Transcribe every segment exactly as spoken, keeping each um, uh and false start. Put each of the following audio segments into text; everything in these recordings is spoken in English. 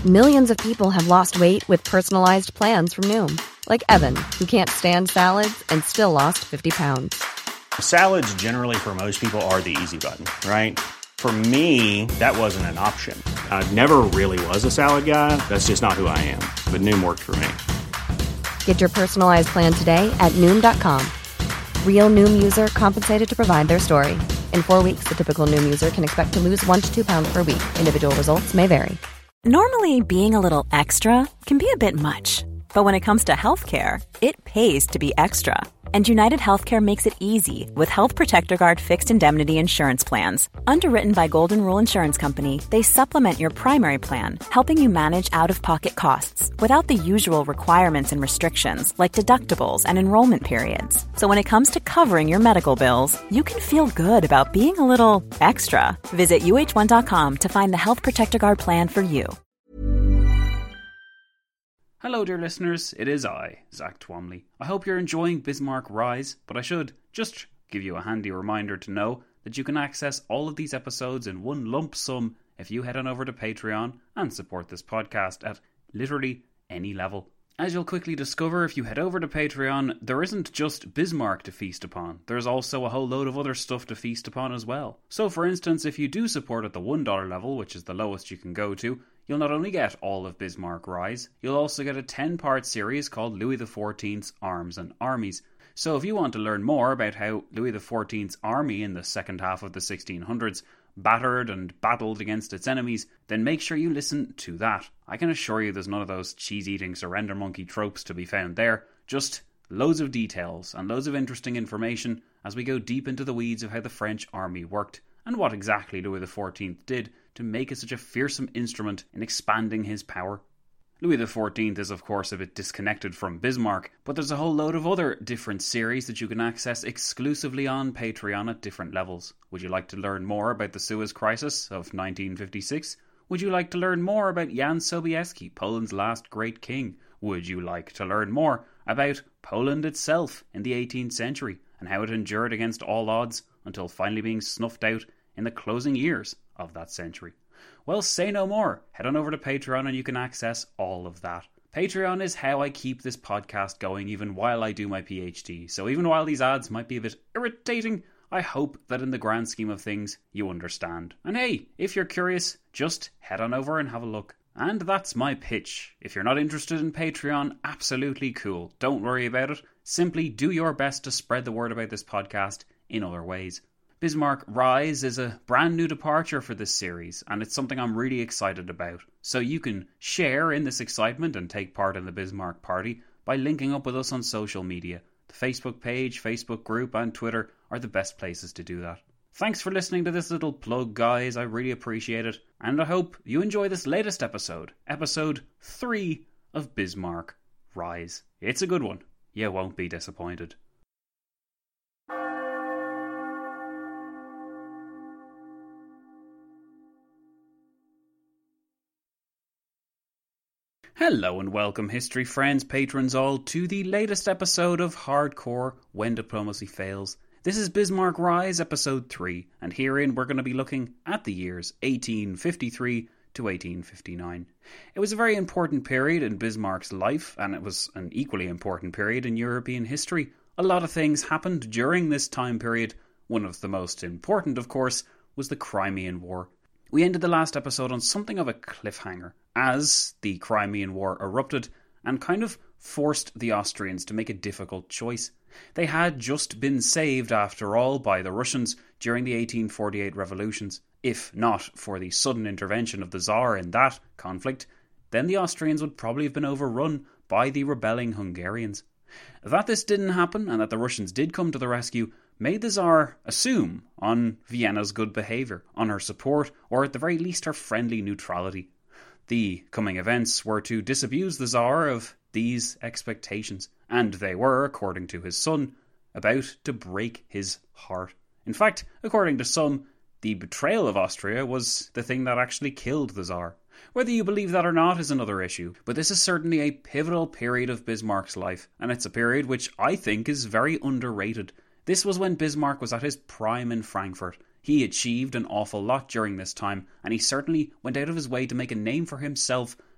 Millions of people have lost weight with personalized plans from Noom. Like Evan, who can't stand salads and still lost fifty pounds. Salads generally for most people are the easy button, right? For me, that wasn't an option. I never really was a salad guy. That's just not who I am. But Noom worked for me. Get your personalized plan today at Noom dot com. Real Noom user compensated to provide their story. In four weeks, the typical Noom user can expect to lose one to two pounds per week. Individual results may vary. Normally, being a little extra can be a bit much. But when it comes to healthcare, it pays to be extra. And United Healthcare makes it easy with Health Protector Guard fixed indemnity insurance plans. Underwritten by Golden Rule Insurance Company, they supplement your primary plan, helping you manage out-of-pocket costs without the usual requirements and restrictions like deductibles and enrollment periods. So when it comes to covering your medical bills, you can feel good about being a little extra. Visit U H one dot com to find the Health Protector Guard plan for you. Hello dear listeners, it is I, Zach Twomley. I hope you're enjoying Bismarck Rise, but I should just give you a handy reminder to know that you can access all of these episodes in one lump sum if you head on over to Patreon and support this podcast at literally any level. As you'll quickly discover if you head over to Patreon, there isn't just Bismarck to feast upon. There's also a whole load of other stuff to feast upon as well. So for instance, if you do support at the one dollar level, which is the lowest you can go to, you'll not only get all of Bismarck Rise, you'll also get a ten-part series called Louis the fourteenth's Arms and Armies. So if you want to learn more about how Louis the fourteenth's army in the second half of the sixteen hundreds battered and battled against its enemies, then make sure you listen to that. I can assure you there's none of those cheese-eating surrender monkey tropes to be found there, just loads of details and loads of interesting information as we go deep into the weeds of how the French army worked and what exactly Louis the fourteenth did to make it such a fearsome instrument in expanding his power. Louis the fourteenth is of course a bit disconnected from Bismarck, but there's a whole load of other different series that you can access exclusively on Patreon at different levels. Would you like to learn more about the Suez Crisis of nineteen fifty-six? Would you like to learn more about Jan Sobieski, Poland's last great king? Would you like to learn more about Poland itself in the eighteenth century and how it endured against all odds until finally being snuffed out in the closing years of that century? Well, say no more. Head on over to Patreon and you can access all of that. Patreon is how I keep this podcast going even while I do my PhD. So even while these ads might be a bit irritating, I hope that in the grand scheme of things, you understand. And hey, if you're curious, just head on over and have a look. And that's my pitch. If you're not interested in Patreon, absolutely cool. Don't worry about it. Simply do your best to spread the word about this podcast in other ways. Bismarck Rise is a brand new departure for this series, and it's something I'm really excited about. So you can share in this excitement and take part in the Bismarck party by linking up with us on social media. The Facebook page, Facebook group, and Twitter are the best places to do that. Thanks for listening to this little plug, guys. I really appreciate it. And I hope you enjoy this latest episode, episode three of Bismarck Rise. It's a good one. You won't be disappointed. Hello and welcome, history friends, patrons all, to the latest episode of Hardcore When Diplomacy Fails. This is Bismarck Rise, episode three, and herein we're going to be looking at the years eighteen fifty-three to eighteen fifty-nine. It was a very important period in Bismarck's life, and it was an equally important period in European history. A lot of things happened during this time period. One of the most important, of course, was the Crimean War. We ended the last episode on something of a cliffhanger, as the Crimean War erupted and kind of forced the Austrians to make a difficult choice. They had just been saved, after all, by the Russians during the eighteen forty-eight revolutions. If not for the sudden intervention of the Tsar in that conflict, then the Austrians would probably have been overrun by the rebelling Hungarians. That this didn't happen, and that the Russians did come to the rescue, made the Tsar assume on Vienna's good behaviour, on her support, or at the very least her friendly neutrality. The coming events were to disabuse the Tsar of these expectations, and they were, according to his son, about to break his heart. In fact, according to some, the betrayal of Austria was the thing that actually killed the Tsar. Whether you believe that or not is another issue, but this is certainly a pivotal period of Bismarck's life, and it's a period which I think is very underrated. This was when Bismarck was at his prime in Frankfurt. He achieved an awful lot during this time, and he certainly went out of his way to make a name for himself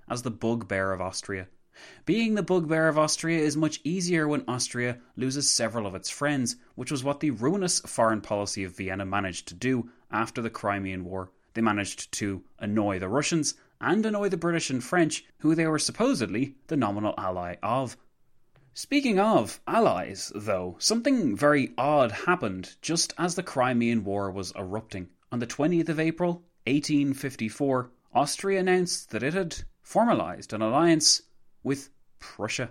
as the bugbear of Austria. Being the bugbear of Austria is much easier when Austria loses several of its friends, which was what the ruinous foreign policy of Vienna managed to do after the Crimean War. They managed to annoy the Russians and annoy the British and French, who they were supposedly the nominal ally of. Speaking of allies, though, something very odd happened just as the Crimean War was erupting. On the twentieth of April, eighteen fifty-four, Austria announced that it had formalised an alliance with Prussia.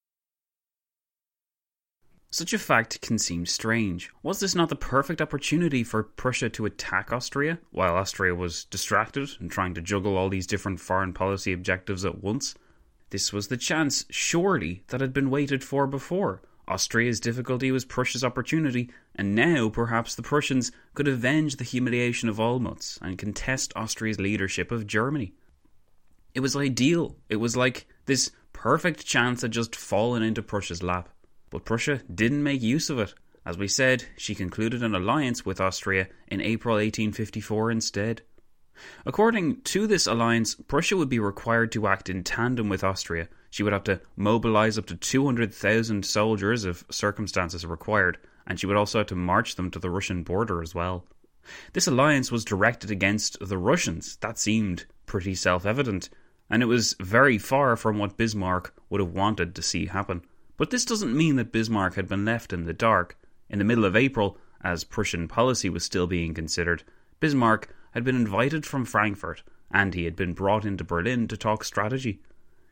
Such a fact can seem strange. Was this not the perfect opportunity for Prussia to attack Austria, while Austria was distracted and trying to juggle all these different foreign policy objectives at once? This was the chance, surely, that had been waited for before. Austria's difficulty was Prussia's opportunity, and now perhaps the Prussians could avenge the humiliation of Olmütz and contest Austria's leadership of Germany. It was ideal. It was like this perfect chance had just fallen into Prussia's lap. But Prussia didn't make use of it. As we said, she concluded an alliance with Austria in April eighteen fifty-four instead. According to this alliance, Prussia would be required to act in tandem with Austria. She would have to mobilise up to two hundred thousand soldiers if circumstances required, and she would also have to march them to the Russian border as well. This alliance was directed against the Russians. That seemed pretty self-evident, and it was very far from what Bismarck would have wanted to see happen. But this doesn't mean that Bismarck had been left in the dark. In the middle of April, as Prussian policy was still being considered, Bismarck had been invited from Frankfurt, and he had been brought into Berlin to talk strategy.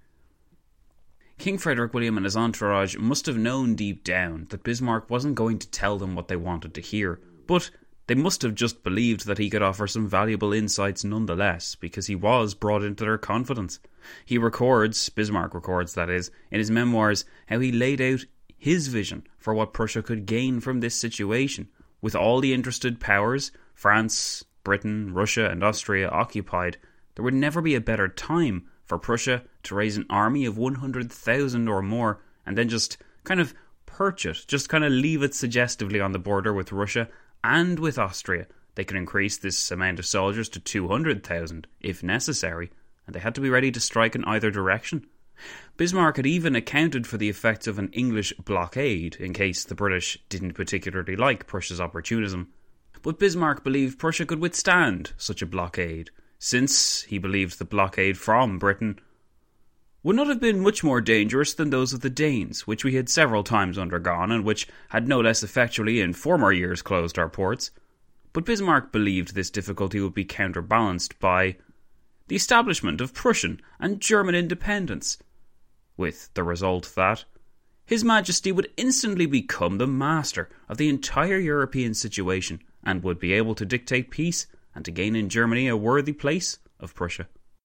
King Frederick William and his entourage must have known deep down that Bismarck wasn't going to tell them what they wanted to hear, but they must have just believed that he could offer some valuable insights nonetheless, because he was brought into their confidence. He records, Bismarck records that is, in his memoirs, how he laid out his vision for what Prussia could gain from this situation. With all the interested powers, France, Britain, Russia and Austria occupied, there would never be a better time for Prussia to raise an army of one hundred thousand or more and then just kind of perch it, just kind of leave it suggestively on the border with Russia and with Austria. They could increase this amount of soldiers to two hundred thousand if necessary, and they had to be ready to strike in either direction. Bismarck had even accounted for the effects of an English blockade in case the British didn't particularly like Prussia's opportunism. But Bismarck believed Prussia could withstand such a blockade, since he believed the blockade from Britain would not have been much more dangerous than those of the Danes, which we had several times undergone and which had no less effectually in former years closed our ports. But Bismarck believed this difficulty would be counterbalanced by the establishment of Prussian and German independence, with the result that His Majesty would instantly become the master of the entire European situation and would be able to dictate peace and to gain in Germany a worthy place of Prussia.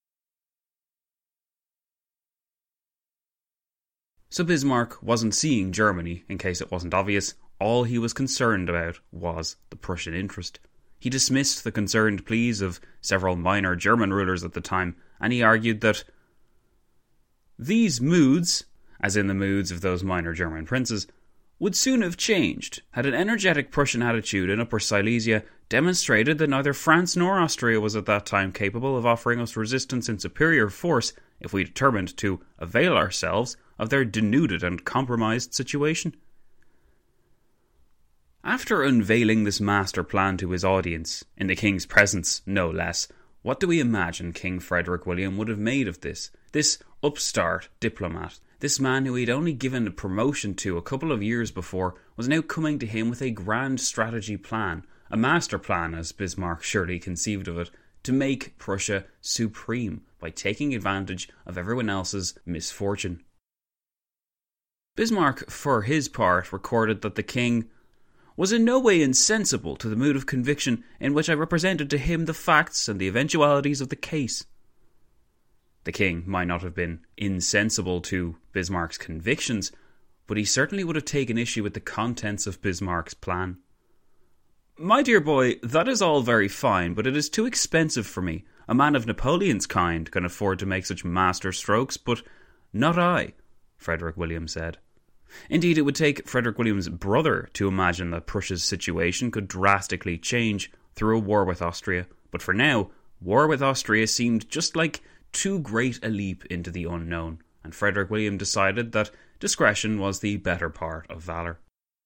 So Bismarck wasn't seeing Germany, in case it wasn't obvious. All he was concerned about was the Prussian interest. He dismissed the concerned pleas of several minor German rulers at the time, and he argued that these moods, as in the moods of those minor German princes, would soon have changed had an energetic Prussian attitude in Upper Silesia demonstrated that neither France nor Austria was at that time capable of offering us resistance in superior force if we determined to avail ourselves of their denuded and compromised situation. After unveiling this master plan to his audience, in the king's presence no less, what do we imagine King Frederick William would have made of this? This upstart diplomat, this man who he'd only given a promotion to a couple of years before, was now coming to him with a grand strategy plan, a master plan as Bismarck surely conceived of it, to make Prussia supreme by taking advantage of everyone else's misfortune. Bismarck, for his part, recorded that the king was in no way insensible to the mood of conviction in which I represented to him the facts and the eventualities of the case. The king might not have been insensible to Bismarck's convictions, but he certainly would have taken issue with the contents of Bismarck's plan. "My dear boy, that is all very fine, but it is too expensive for me. A man of Napoleon's kind can afford to make such master strokes, but not I," Frederick William said. Indeed, it would take Frederick William's brother to imagine that Prussia's situation could drastically change through a war with Austria. But for now, war with Austria seemed just like too great a leap into the unknown, and Frederick William decided that discretion was the better part of valour.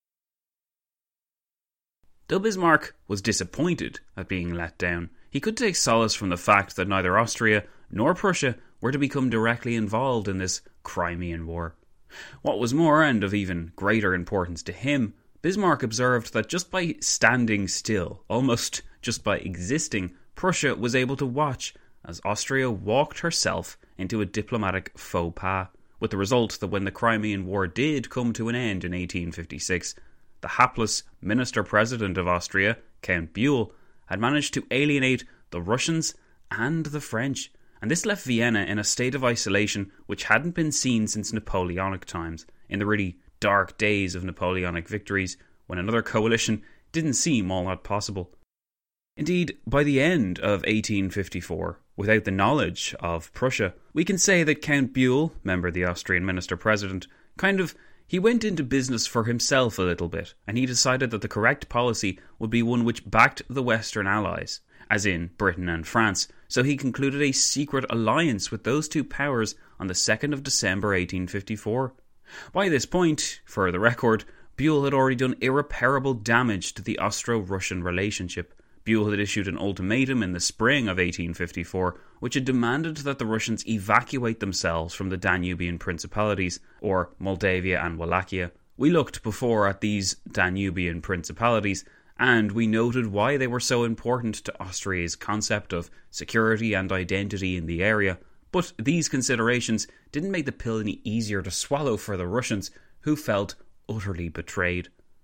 Though Bismarck was disappointed at being let down, he could take solace from the fact that neither Austria nor Prussia were to become directly involved in this Crimean War. What was more, and of even greater importance to him, Bismarck observed that just by standing still, almost just by existing, Prussia was able to watch as Austria walked herself into a diplomatic faux pas, with the result that when the Crimean War did come to an end in eighteen fifty-six, the hapless Minister-President of Austria, Count Buell, had managed to alienate the Russians and the French, and this left Vienna in a state of isolation which hadn't been seen since Napoleonic times, in the really dark days of Napoleonic victories, when another coalition didn't seem all that possible. Indeed, by the end of eighteen fifty-four, without the knowledge of Prussia, we can say that Count Buell, member of the Austrian Minister-President, kind of He went into business for himself a little bit, and he decided that the correct policy would be one which backed the Western Allies, as in Britain and France, so he concluded a secret alliance with those two powers on the second of December eighteen fifty-four. By this point, for the record, Buell had already done irreparable damage to the Austro-Russian relationship. Buell had issued an ultimatum in the spring of eighteen fifty-four, which had demanded that the Russians evacuate themselves from the Danubian principalities, or Moldavia and Wallachia. We looked before at these Danubian principalities, and we noted why they were so important to Austria's concept of security and identity in the area, but these considerations didn't make the pill any easier to swallow for the Russians, who felt utterly betrayed.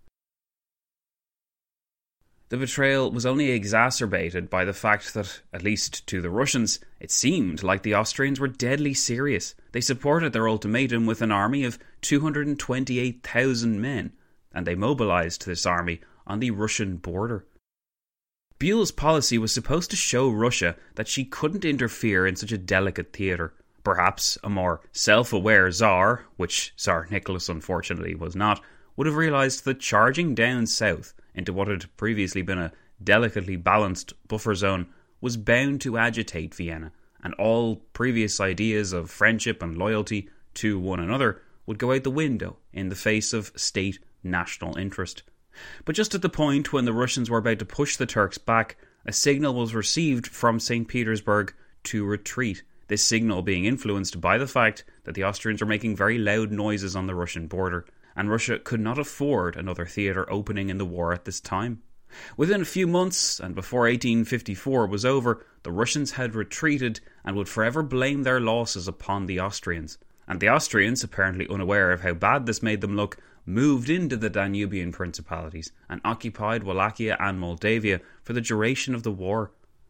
The betrayal was only exacerbated by the fact that, at least to the Russians, it seemed like the Austrians were deadly serious. They supported their ultimatum with an army of two hundred twenty-eight thousand men, and they mobilised this army on the Russian border. Buell's policy was supposed to show Russia that she couldn't interfere in such a delicate theatre. Perhaps a more self-aware Tsar, which Tsar Nicholas unfortunately was not, would have realised that charging down south into what had previously been a delicately balanced buffer zone was bound to agitate Vienna, and all previous ideas of friendship and loyalty to one another would go out the window in the face of state national interest. But just at the point when the Russians were about to push the Turks back, a signal was received from Saint Petersburg to retreat, this signal being influenced by the fact that the Austrians were making very loud noises on the Russian border, and Russia could not afford another theatre opening in the war at this time. Within a few months, and before eighteen fifty-four was over, the Russians had retreated and would forever blame their losses upon the Austrians. And the Austrians, apparently unaware of how bad this made them look, moved into the Danubian principalities and occupied Wallachia and Moldavia for the duration of the war.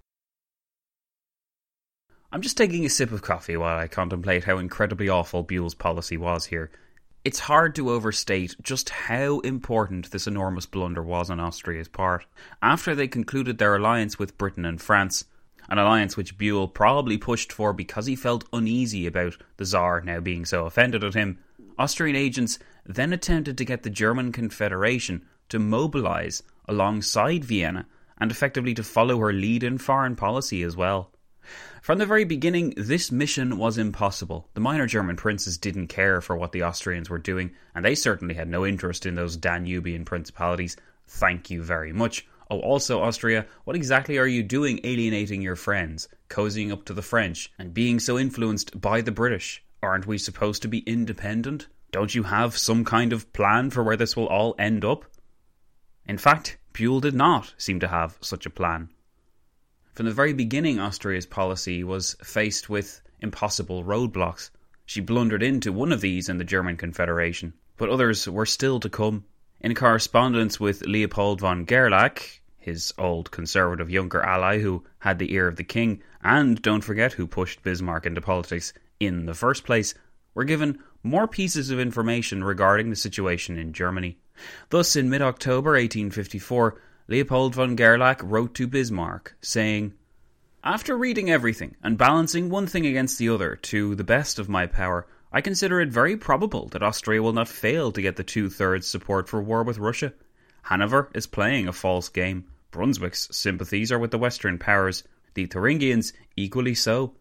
I'm just taking a sip of coffee while I contemplate how incredibly awful Buell's policy was here. It's hard to overstate just how important this enormous blunder was on Austria's part. After they concluded their alliance with Britain and France, an alliance which Buell probably pushed for because he felt uneasy about the Tsar now being so offended at him, Austrian agents then attempted to get the German Confederation to mobilise alongside Vienna and effectively to follow her lead in foreign policy as well. From the very beginning, this mission was impossible. The minor German princes didn't care for what the Austrians were doing, and they certainly had no interest in those Danubian principalities. Thank you very much. Oh, also, Austria, what exactly are you doing alienating your friends, cozying up to the French, and being so influenced by the British? Aren't we supposed to be independent? Don't you have some kind of plan for where this will all end up? In fact, Buell did not seem to have such a plan. From the very beginning, Austria's policy was faced with impossible roadblocks. She blundered into one of these in the German Confederation, but others were still to come. In correspondence with Leopold von Gerlach, his old conservative younger ally who had the ear of the king, and don't forget who pushed Bismarck into politics in the first place, were given more pieces of information regarding the situation in Germany. Thus, in mid-October eighteen fifty-four, Leopold von Gerlach wrote to Bismarck, saying, "After reading everything and balancing one thing against the other to the best of my power, I consider it very probable that Austria will not fail to get the two-thirds support for war with Russia. Hanover is playing a false game. Brunswick's sympathies are with the Western powers, the Thuringians equally so.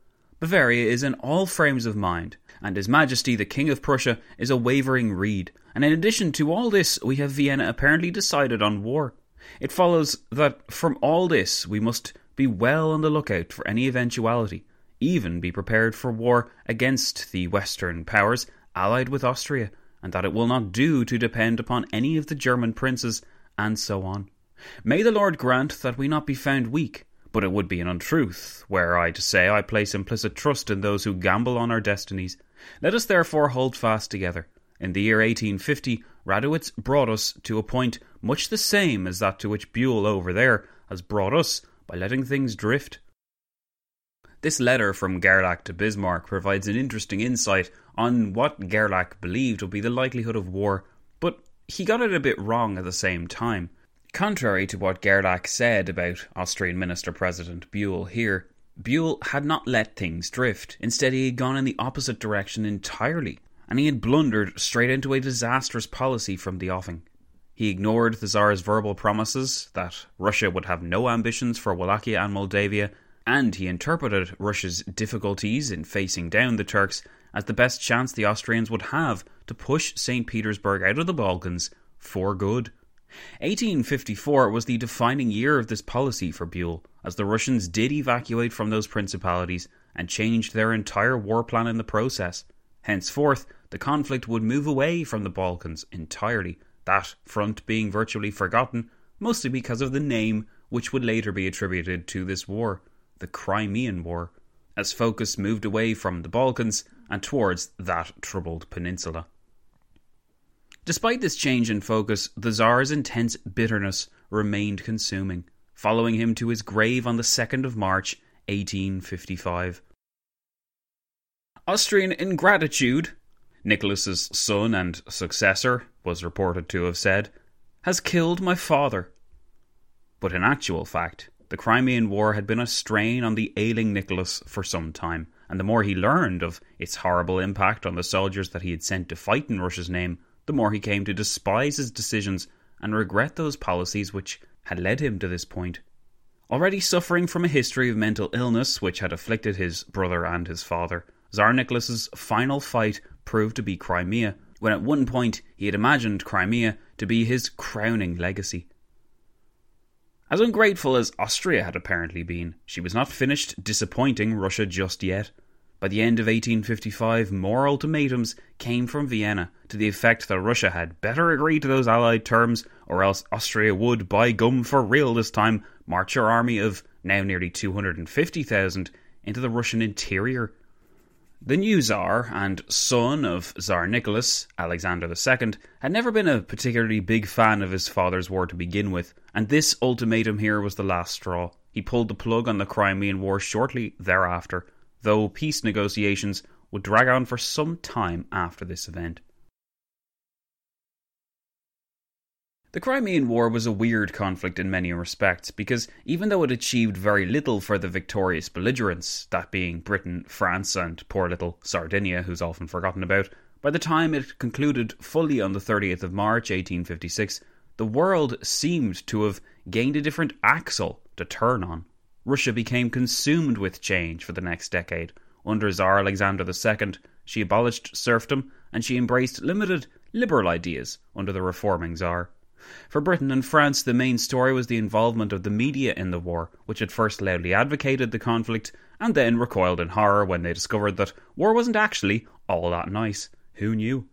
Bavaria is in all frames of mind, and His Majesty the King of Prussia is a wavering reed. And in addition to all this, we have Vienna apparently decided on war. It follows that from all this we must be well on the lookout for any eventuality, even be prepared for war against the Western powers allied with Austria, and that it will not do to depend upon any of the German princes, and so on. May the Lord grant that we not be found weak, but it would be an untruth, were I to say I place implicit trust in those who gamble on our destinies. Let us therefore hold fast together. In the year eighteen fifty, Radowitz brought us to a point much the same as that to which Buell over there has brought us by letting things drift. This letter from Gerlach to Bismarck provides an interesting insight on what Gerlach believed would be the likelihood of war, but he got it a bit wrong at the same time. Contrary to what Gerlach said about Austrian Minister-President Buell here, Buell had not let things drift. Instead, he had gone in the opposite direction entirely, and he had blundered straight into a disastrous policy from the offing. He ignored the Tsar's verbal promises that Russia would have no ambitions for Wallachia and Moldavia, and he interpreted Russia's difficulties in facing down the Turks as the best chance the Austrians would have to push Saint Petersburg out of the Balkans for good. eighteen fifty-four was the defining year of this policy for Buell, as the Russians did evacuate from those principalities and changed their entire war plan in the process. Henceforth, the conflict would move away from the Balkans entirely, that front being virtually forgotten, mostly because of the name which would later be attributed to this war, the Crimean War, as focus moved away from the Balkans and towards that troubled peninsula. Despite this change in focus, the Tsar's intense bitterness remained consuming, following him to his grave on the second of March, eighteen fifty-five. Austrian ingratitude, Nicholas's son and successor was reported to have said, has killed my father. But in actual fact, the Crimean War had been a strain on the ailing Nicholas for some time, and the more he learned of its horrible impact on the soldiers that he had sent to fight in Russia's name, the more he came to despise his decisions and regret those policies which had led him to this point. Already suffering from a history of mental illness which had afflicted his brother and his father, Tsar Nicholas's final fight proved to be Crimea, when at one point he had imagined Crimea to be his crowning legacy. As ungrateful as Austria had apparently been, she was not finished disappointing Russia just yet. By the end of eighteen fifty-five, more ultimatums came from Vienna to the effect that Russia had better agree to those Allied terms, or else Austria would, by gum for real this time, march her army of now nearly two hundred fifty thousand into the Russian interior. The new Tsar, and son of Tsar Nicholas, Alexander the Second, had never been a particularly big fan of his father's war to begin with, and this ultimatum here was the last straw. He pulled the plug on the Crimean War shortly thereafter, though peace negotiations would drag on for some time after this event. The Crimean War was a weird conflict in many respects, because even though it achieved very little for the victorious belligerents, that being Britain, France, and poor little Sardinia, who's often forgotten about, by the time it concluded fully on the thirtieth of March eighteen fifty-six, the world seemed to have gained a different axle to turn on. Russia became consumed with change for the next decade. Under Tsar Alexander the Second, she abolished serfdom, and she embraced limited, liberal ideas under the reforming Tsar. For Britain and France, the main story was the involvement of the media in the war, which at first loudly advocated the conflict, and then recoiled in horror when they discovered that war wasn't actually all that nice. Who knew?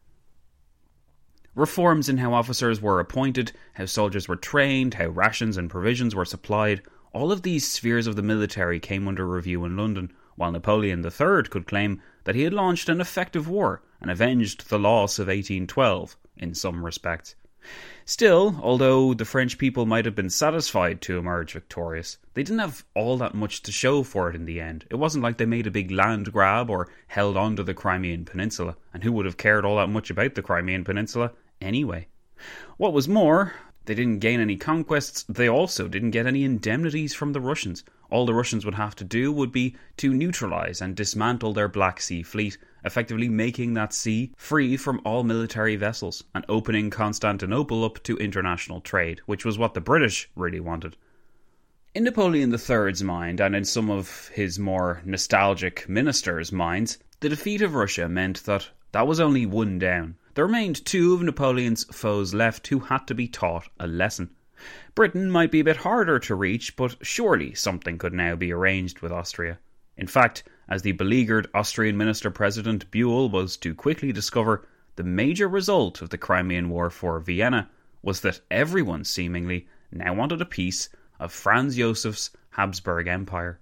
Reforms in how officers were appointed, how soldiers were trained, how rations and provisions were supplied, all of these spheres of the military came under review in London, while Napoleon the Third could claim that he had launched an effective war and avenged the loss of eighteen twelve, in some respects. Still, although the French people might have been satisfied to emerge victorious, they didn't have all that much to show for it in the end. It wasn't like they made a big land grab or held on to the Crimean Peninsula, and who would have cared all that much about the Crimean Peninsula anyway? What was more, they didn't gain any conquests, they also didn't get any indemnities from the Russians. All the Russians would have to do would be to neutralise and dismantle their Black Sea fleet, effectively making that sea free from all military vessels and opening Constantinople up to international trade, which was what the British really wanted. In Napoleon the third's mind, and in some of his more nostalgic ministers' minds, the defeat of Russia meant that that was only one down. There remained two of Napoleon's foes left who had to be taught a lesson. Britain might be a bit harder to reach, but surely something could now be arranged with Austria. In fact, as the beleaguered Austrian Minister-President Buell was to quickly discover, the major result of the Crimean War for Vienna was that everyone seemingly now wanted a piece of Franz Josef's Habsburg Empire.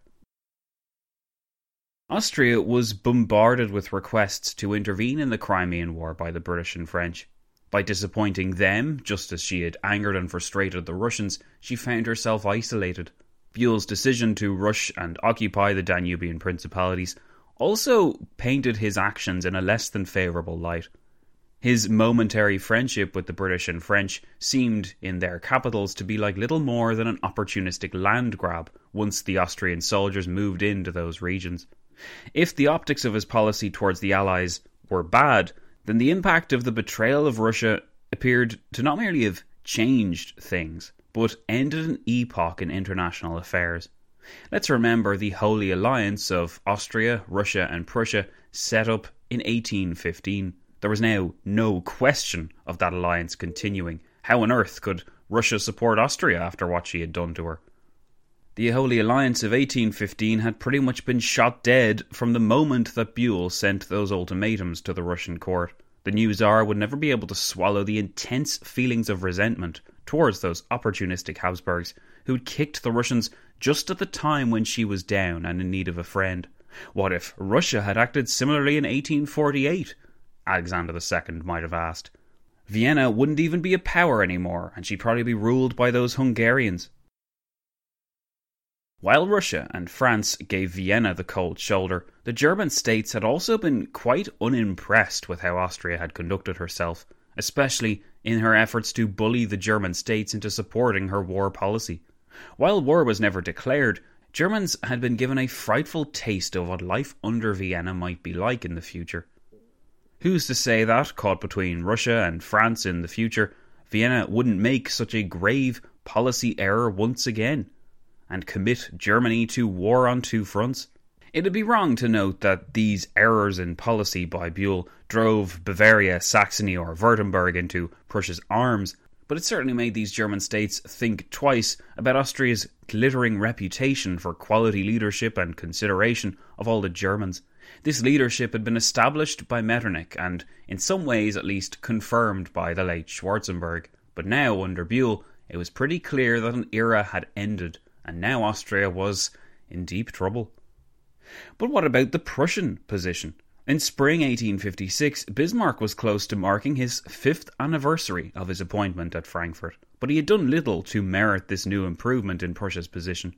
Austria was bombarded with requests to intervene in the Crimean War by the British and French. By disappointing them, just as she had angered and frustrated the Russians, she found herself isolated. Buell's decision to rush and occupy the Danubian principalities also painted his actions in a less than favourable light. His momentary friendship with the British and French seemed, in their capitals, to be like little more than an opportunistic land grab once the Austrian soldiers moved into those regions. If the optics of his policy towards the Allies were bad, then the impact of the betrayal of Russia appeared to not merely have changed things, but ended an epoch in international affairs. Let's remember the Holy Alliance of Austria, Russia and Prussia set up in eighteen fifteen. There was now no question of that alliance continuing. How on earth could Russia support Austria after what she had done to her? The Holy Alliance of eighteen fifteen had pretty much been shot dead from the moment that Buell sent those ultimatums to the Russian court. The new Tsar would never be able to swallow the intense feelings of resentment towards those opportunistic Habsburgs who'd kicked the Russians just at the time when she was down and in need of a friend. What if Russia had acted similarly in eighteen forty-eight? Alexander the Second might have asked. Vienna wouldn't even be a power anymore, and she'd probably be ruled by those Hungarians. While Russia and France gave Vienna the cold shoulder, the German states had also been quite unimpressed with how Austria had conducted herself, especially in her efforts to bully the German states into supporting her war policy. While war was never declared, Germans had been given a frightful taste of what life under Vienna might be like in the future. Who's to say that, caught between Russia and France in the future, Vienna wouldn't make such a grave policy error once again, and commit Germany to war on two fronts? It'd be wrong to note that these errors in policy by Buell drove Bavaria, Saxony or Württemberg into Prussia's arms, but it certainly made these German states think twice about Austria's glittering reputation for quality leadership and consideration of all the Germans. This leadership had been established by Metternich and, in some ways at least, confirmed by the late Schwarzenberg. But now, under Buell, it was pretty clear that an era had ended, and now Austria was in deep trouble. But what about the Prussian position? In spring eighteen fifty-six, Bismarck was close to marking his fifth anniversary of his appointment at Frankfurt, but he had done little to merit this new improvement in Prussia's position.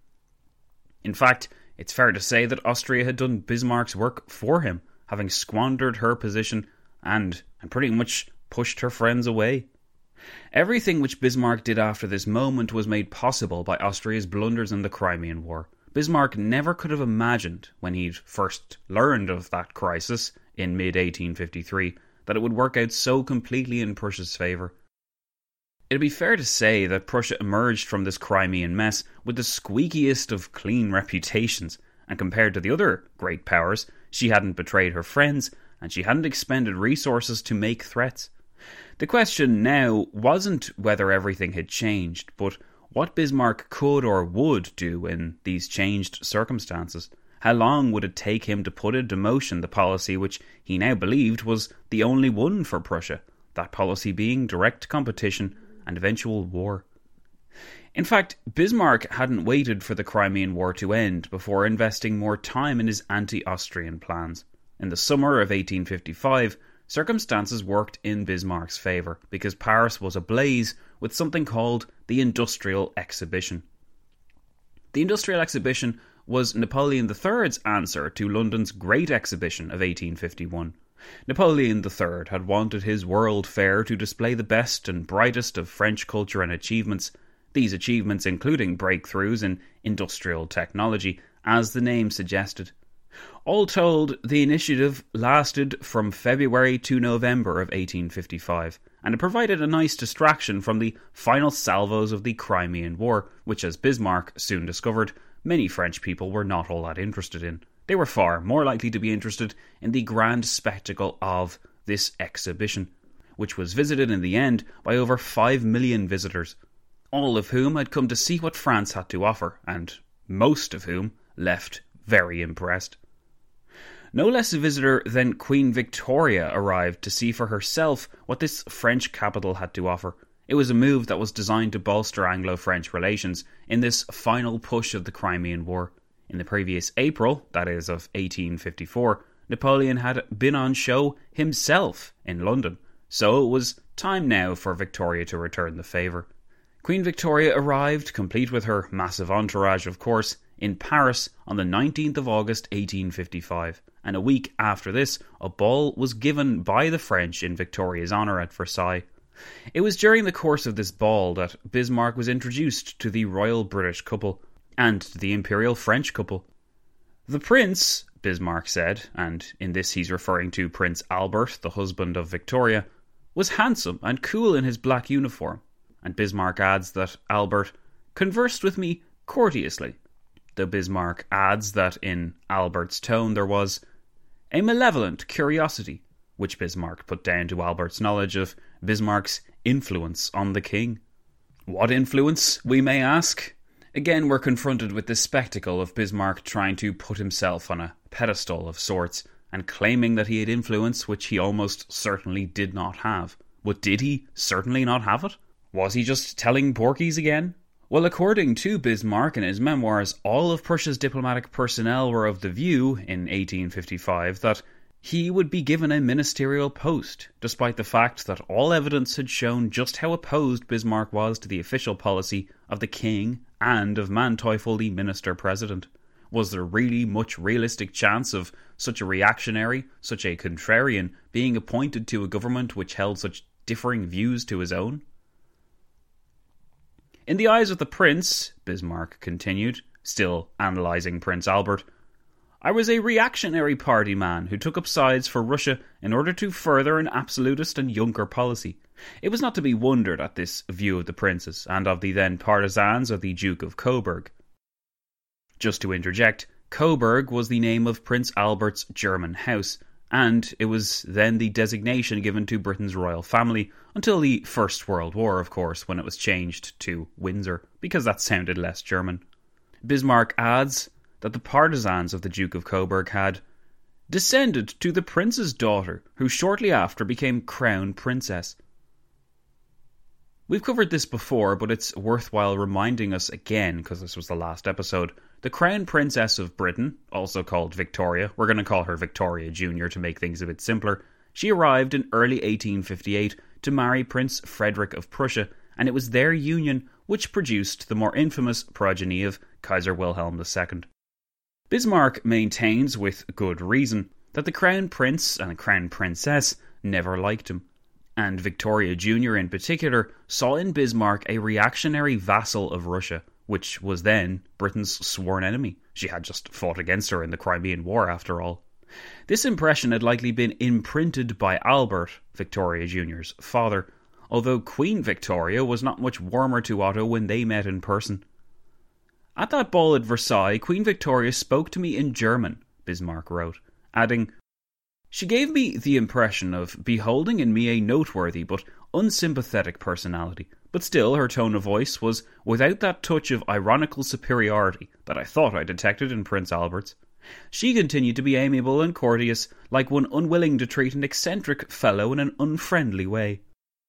In fact, it's fair to say that Austria had done Bismarck's work for him, having squandered her position and, and pretty much pushed her friends away. Everything which Bismarck did after this moment was made possible by Austria's blunders in the Crimean War. Bismarck never could have imagined, when he'd first learned of that crisis in mid eighteen fifty-three, that it would work out so completely in Prussia's favour. It'd be fair to say that Prussia emerged from this Crimean mess with the squeakiest of clean reputations, and compared to the other great powers, she hadn't betrayed her friends, and she hadn't expended resources to make threats. The question now wasn't whether everything had changed, but what Bismarck could or would do in these changed circumstances. How long would it take him to put into motion the policy which he now believed was the only one for Prussia, that policy being direct competition and eventual war? In fact, Bismarck hadn't waited for the Crimean War to end before investing more time in his anti-Austrian plans. In the summer of eighteen fifty-five, circumstances worked in Bismarck's favour because Paris was ablaze with something called the Industrial Exhibition. The Industrial Exhibition was Napoleon the third's answer to London's Great Exhibition of eighteen fifty-one. Napoleon the third had wanted his World Fair to display the best and brightest of French culture and achievements, these achievements including breakthroughs in industrial technology, as the name suggested. All told, the initiative lasted from February to November of eighteen fifty-five, and it provided a nice distraction from the final salvos of the Crimean War, which, as Bismarck soon discovered, many French people were not all that interested in. They were far more likely to be interested in the grand spectacle of this exhibition, which was visited in the end by over five million visitors, all of whom had come to see what France had to offer, and most of whom left very impressed. No less a visitor than Queen Victoria arrived to see for herself what this French capital had to offer. It was a move that was designed to bolster Anglo-French relations in this final push of the Crimean War. In the previous April, that is of eighteen fifty-four, Napoleon had been on show himself in London, so it was time now for Victoria to return the favour. Queen Victoria arrived, complete with her massive entourage of course, in Paris on the nineteenth of August eighteen fifty-five, and a week after this, a ball was given by the French in Victoria's honour at Versailles. It was during the course of this ball that Bismarck was introduced to the royal British couple, and to the imperial French couple. The prince, Bismarck said, and in this he's referring to Prince Albert, the husband of Victoria, was handsome and cool in his black uniform, and Bismarck adds that Albert conversed with me courteously, though Bismarck adds that in Albert's tone there was a malevolent curiosity, which Bismarck put down to Albert's knowledge of Bismarck's influence on the king. What influence, we may ask? Again, we're confronted with this spectacle of Bismarck trying to put himself on a pedestal of sorts, and claiming that he had influence which he almost certainly did not have. But did he certainly not have it? Was he just telling porkies again? Well, according to Bismarck in his memoirs, all of Prussia's diplomatic personnel were of the view, in eighteen fifty-five, that he would be given a ministerial post, despite the fact that all evidence had shown just how opposed Bismarck was to the official policy of the king and of Manteuffel, the minister-president. Was there really much realistic chance of such a reactionary, such a contrarian, being appointed to a government which held such differing views to his own? In the eyes of the prince, Bismarck continued, still analysing Prince Albert, I was a reactionary party man who took up sides for Russia in order to further an absolutist and Junker policy. It was not to be wondered at this view of the princes, and of the then partisans of the Duke of Coburg. Just to interject, Coburg was the name of Prince Albert's German house, and it was then the designation given to Britain's royal family, until the First World War, of course, when it was changed to Windsor, because that sounded less German. Bismarck adds that the partisans of the Duke of Coburg had descended to the prince's daughter, who shortly after became crown princess. We've covered this before, but it's worthwhile reminding us again, because this was the last episode. The Crown Princess of Britain, also called Victoria, we're going to call her Victoria Junior to make things a bit simpler, she arrived in early eighteen fifty-eight to marry Prince Frederick of Prussia, and it was their union which produced the more infamous progeny of Kaiser Wilhelm the Second. Bismarck maintains, with good reason, that the Crown Prince and the Crown Princess never liked him, and Victoria Junior in particular saw in Bismarck a reactionary vassal of Russia, which was then Britain's sworn enemy. She had just fought against her in the Crimean War, after all. This impression had likely been imprinted by Albert, Victoria Junior's father, although Queen Victoria was not much warmer to Otto when they met in person. At that ball at Versailles, Queen Victoria spoke to me in German, Bismarck wrote, adding, She gave me the impression of beholding in me a noteworthy but unsympathetic personality, but still her tone of voice was without that touch of ironical superiority that I thought I detected in Prince Albert's. She continued to be amiable and courteous, like one unwilling to treat an eccentric fellow in an unfriendly way.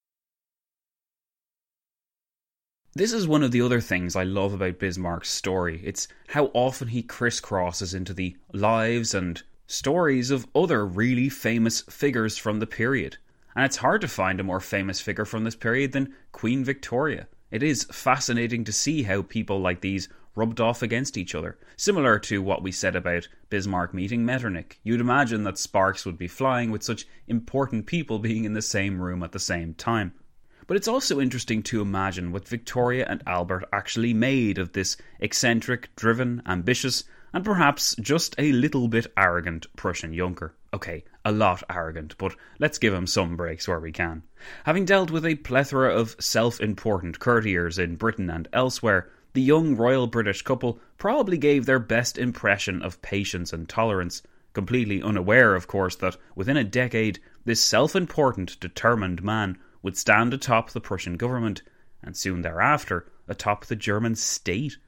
This is one of the other things I love about Bismarck's story. It's how often he crisscrosses into the lives and stories of other really famous figures from the period. And it's hard to find a more famous figure from this period than Queen Victoria. It is fascinating to see how people like these rubbed off against each other. Similar to what we said about Bismarck meeting Metternich. You'd imagine that sparks would be flying with such important people being in the same room at the same time. But it's also interesting to imagine what Victoria and Albert actually made of this eccentric, driven, ambitious, and perhaps just a little bit arrogant Prussian Junker. Okay, a lot arrogant, but let's give him some breaks where we can. Having dealt with a plethora of self-important courtiers in Britain and elsewhere, the young royal British couple probably gave their best impression of patience and tolerance, completely unaware, of course, that within a decade, this self-important, determined man would stand atop the Prussian government, and soon thereafter, atop the German state.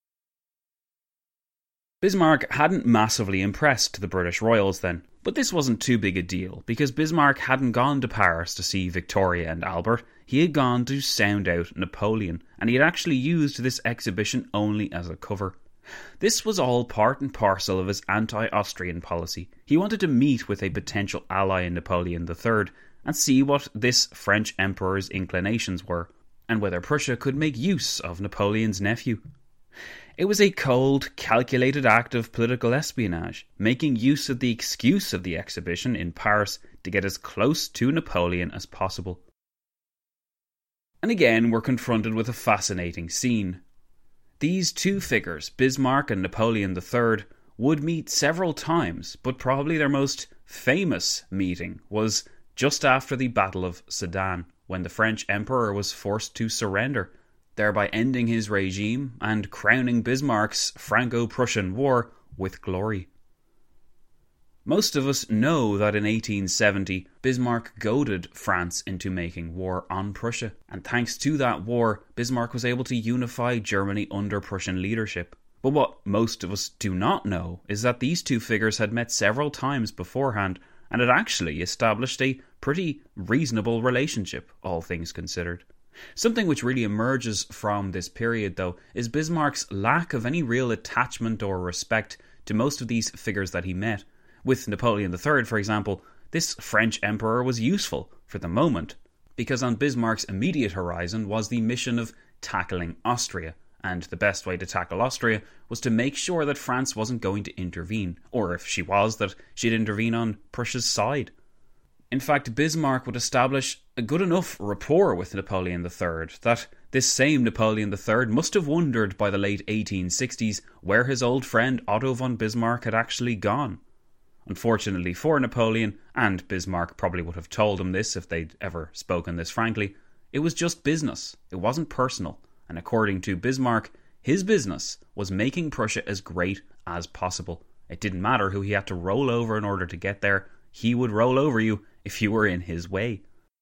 Bismarck hadn't massively impressed the British royals then, but this wasn't too big a deal, because Bismarck hadn't gone to Paris to see Victoria and Albert, he had gone to sound out Napoleon, and he had actually used this exhibition only as a cover. This was all part and parcel of his anti-Austrian policy. He wanted to meet with a potential ally in Napoleon the Third, and see what this French emperor's inclinations were, and whether Prussia could make use of Napoleon's nephew. It was a cold, calculated act of political espionage, making use of the excuse of the exhibition in Paris to get as close to Napoleon as possible. And again, we're confronted with a fascinating scene. These two figures, Bismarck and Napoleon the Third, would meet several times, but probably their most famous meeting was just after the Battle of Sedan, when the French Emperor was forced to surrender, thereby ending his regime and crowning Bismarck's Franco-Prussian War with glory. Most of us know that in eighteen seventy, Bismarck goaded France into making war on Prussia, and thanks to that war, Bismarck was able to unify Germany under Prussian leadership. But what most of us do not know is that these two figures had met several times beforehand, and had actually established a pretty reasonable relationship, all things considered. Something which really emerges from this period, though, is Bismarck's lack of any real attachment or respect to most of these figures that he met. With Napoleon the Third, for example, this French emperor was useful for the moment, because on Bismarck's immediate horizon was the mission of tackling Austria, and the best way to tackle Austria was to make sure that France wasn't going to intervene, or if she was, that she'd intervene on Prussia's side. In fact, Bismarck would establish a good enough rapport with Napoleon the Third that this same Napoleon the Third must have wondered by the late eighteen sixties where his old friend Otto von Bismarck had actually gone. Unfortunately for Napoleon, and Bismarck probably would have told him this if they'd ever spoken this frankly, it was just business. It wasn't personal. And according to Bismarck, his business was making Prussia as great as possible. It didn't matter who he had to roll over in order to get there. He would roll over you if you were in his way.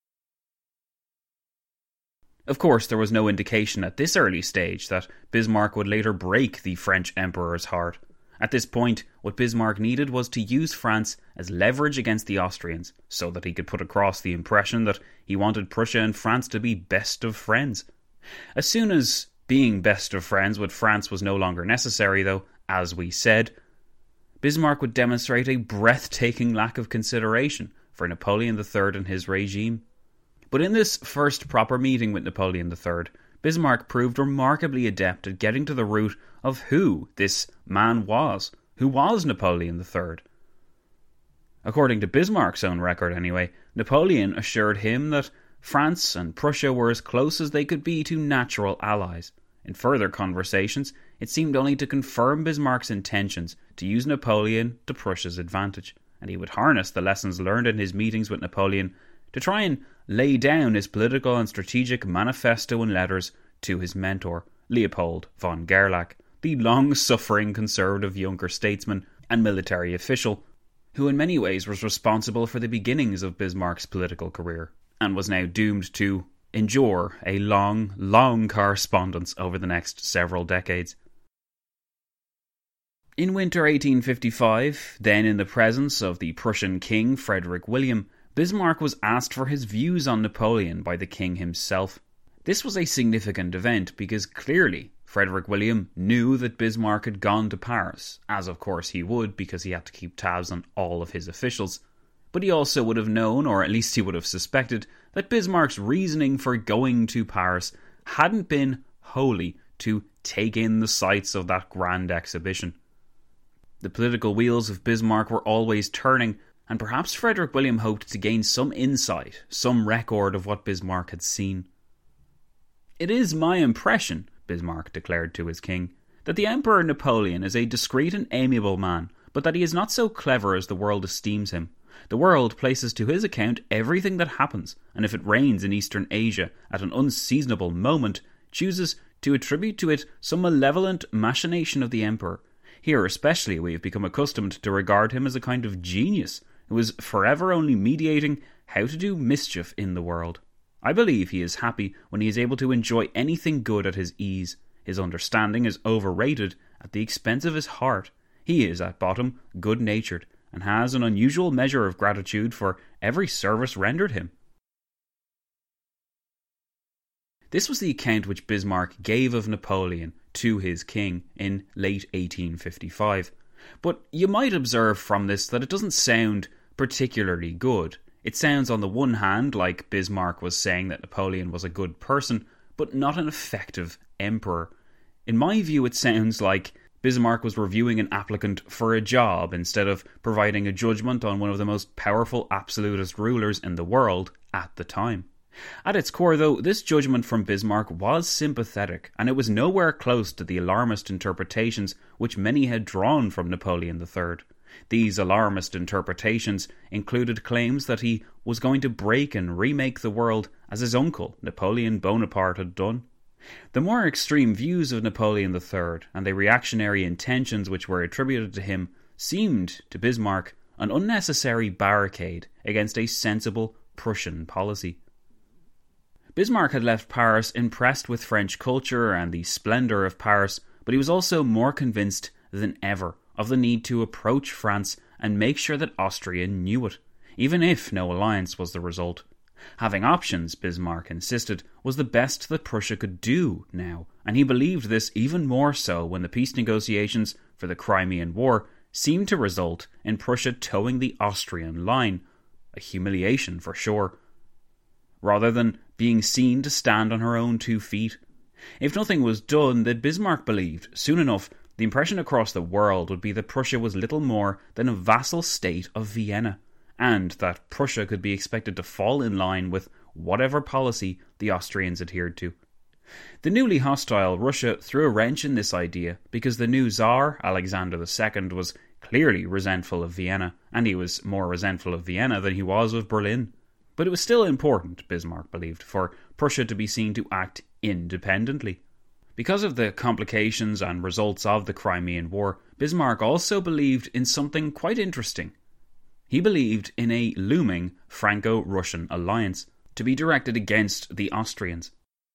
Of course, there was no indication at this early stage that Bismarck would later break the French emperor's heart. At this point, what Bismarck needed was to use France as leverage against the Austrians, so that he could put across the impression that he wanted Prussia and France to be best of friends. As soon as being best of friends with France was no longer necessary, though, as we said, Bismarck would demonstrate a breathtaking lack of consideration for Napoleon the Third and his regime. But in this first proper meeting with Napoleon the Third, Bismarck proved remarkably adept at getting to the root of who this man was. Who was Napoleon the Third? According to Bismarck's own record anyway, Napoleon assured him that France and Prussia were as close as they could be to natural allies. In further conversations, it seemed only to confirm Bismarck's intentions to use Napoleon to Prussia's advantage, and he would harness the lessons learned in his meetings with Napoleon to try and lay down his political and strategic manifesto and letters to his mentor, Leopold von Gerlach, the long-suffering conservative Junker statesman and military official, who in many ways was responsible for the beginnings of Bismarck's political career, and was now doomed to endure a long, long correspondence over the next several decades. In winter eighteen fifty-five, then in the presence of the Prussian king Frederick William, Bismarck was asked for his views on Napoleon by the king himself. This was a significant event because clearly Frederick William knew that Bismarck had gone to Paris, as of course he would because he had to keep tabs on all of his officials. But he also would have known, or at least he would have suspected, that Bismarck's reasoning for going to Paris hadn't been wholly to take in the sights of that grand exhibition. The political wheels of Bismarck were always turning, and perhaps Frederick William hoped to gain some insight, some record of what Bismarck had seen. "It is my impression," Bismarck declared to his king, that the Emperor Napoleon is a discreet and amiable man, but that he is not so clever as the world esteems him. The world places to his account everything that happens, and if it rains in Eastern Asia at an unseasonable moment, chooses to attribute to it some malevolent machination of the Emperor. Here especially we have become accustomed to regard him as a kind of genius, who is forever only mediating how to do mischief in the world. I believe he is happy when he is able to enjoy anything good at his ease. His understanding is overrated at the expense of his heart. He is, at bottom, good-natured, and has an unusual measure of gratitude for every service rendered him. This was the account which Bismarck gave of Napoleon to his king in late eighteen fifty-five. But you might observe from this that it doesn't sound particularly good. It sounds on the one hand like Bismarck was saying that Napoleon was a good person, but not an effective emperor. In my view, it sounds like Bismarck was reviewing an applicant for a job instead of providing a judgment on one of the most powerful absolutist rulers in the world at the time. At its core, though, this judgment from Bismarck was sympathetic, and it was nowhere close to the alarmist interpretations which many had drawn from Napoleon the Third. These alarmist interpretations included claims that he was going to break and remake the world as his uncle, Napoleon Bonaparte, had done. The more extreme views of Napoleon the Third and the reactionary intentions which were attributed to him seemed, to Bismarck, an unnecessary barricade against a sensible Prussian policy. Bismarck had left Paris impressed with French culture and the splendour of Paris, but he was also more convinced than ever of the need to approach France and make sure that Austria knew it, even if no alliance was the result. Having options, Bismarck insisted, was the best that Prussia could do now, and he believed this even more so when the peace negotiations for the Crimean War seemed to result in Prussia towing the Austrian line, a humiliation for sure, rather than being seen to stand on her own two feet. If nothing was done, then Bismarck believed, soon enough, the impression across the world would be that Prussia was little more than a vassal state of Vienna, and that Prussia could be expected to fall in line with whatever policy the Austrians adhered to. The newly hostile Russia threw a wrench in this idea because the new Tsar, Alexander the Second, was clearly resentful of Vienna, and he was more resentful of Vienna than he was of Berlin. But it was still important, Bismarck believed, for Prussia to be seen to act independently. Because of the complications and results of the Crimean War, Bismarck also believed in something quite interesting. He believed in a looming Franco-Russian alliance to be directed against the Austrians.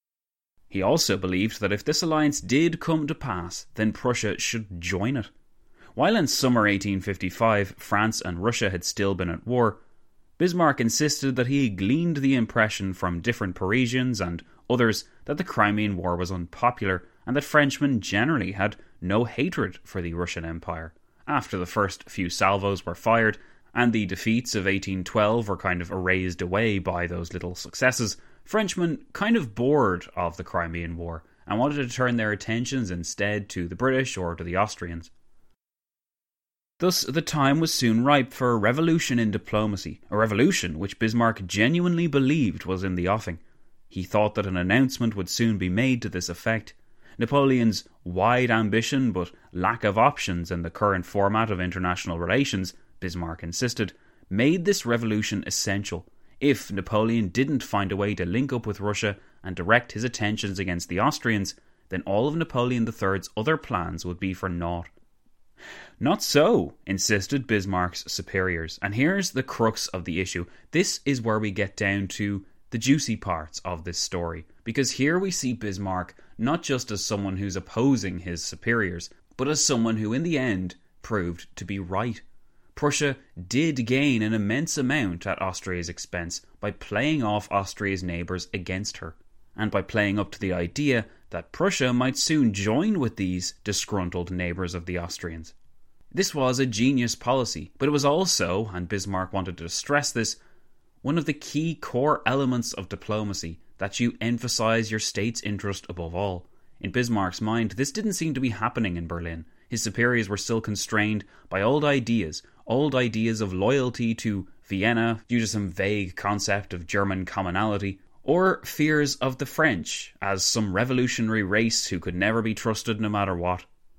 He also believed that if this alliance did come to pass, then Prussia should join it. While in summer eighteen fifty-five, France and Russia had still been at war, Bismarck insisted that he gleaned the impression from different Parisians and others that the Crimean War was unpopular and that Frenchmen generally had no hatred for the Russian Empire. After the first few salvos were fired and the defeats of eighteen twelve were kind of erased away by those little successes, Frenchmen kind of bored of the Crimean War and wanted to turn their attentions instead to the British or to the Austrians. Thus, the time was soon ripe for a revolution in diplomacy, a revolution which Bismarck genuinely believed was in the offing. He thought that an announcement would soon be made to this effect. Napoleon's wide ambition but lack of options in the current format of international relations, Bismarck insisted, made this revolution essential. If Napoleon didn't find a way to link up with Russia and direct his attentions against the Austrians, then all of Napoleon the Third's other plans would be for naught. Not so, insisted Bismarck's superiors, and here's the crux of the issue. This is where we get down to the juicy parts of this story, because here we see Bismarck not just as someone who's opposing his superiors, but as someone who in the end proved to be right. Prussia did gain an immense amount at Austria's expense by playing off Austria's neighbours against her, and by playing up to the idea that Prussia might soon join with these disgruntled neighbours of the Austrians. This was a genius policy, but it was also, and Bismarck wanted to stress this, one of the key core elements of diplomacy, that you emphasise your state's interest above all. In Bismarck's mind, this didn't seem to be happening in Berlin. His superiors were still constrained by old ideas, old ideas of loyalty to Vienna due to some vague concept of German commonality, or fears of the French as some revolutionary race who could never be trusted no matter what.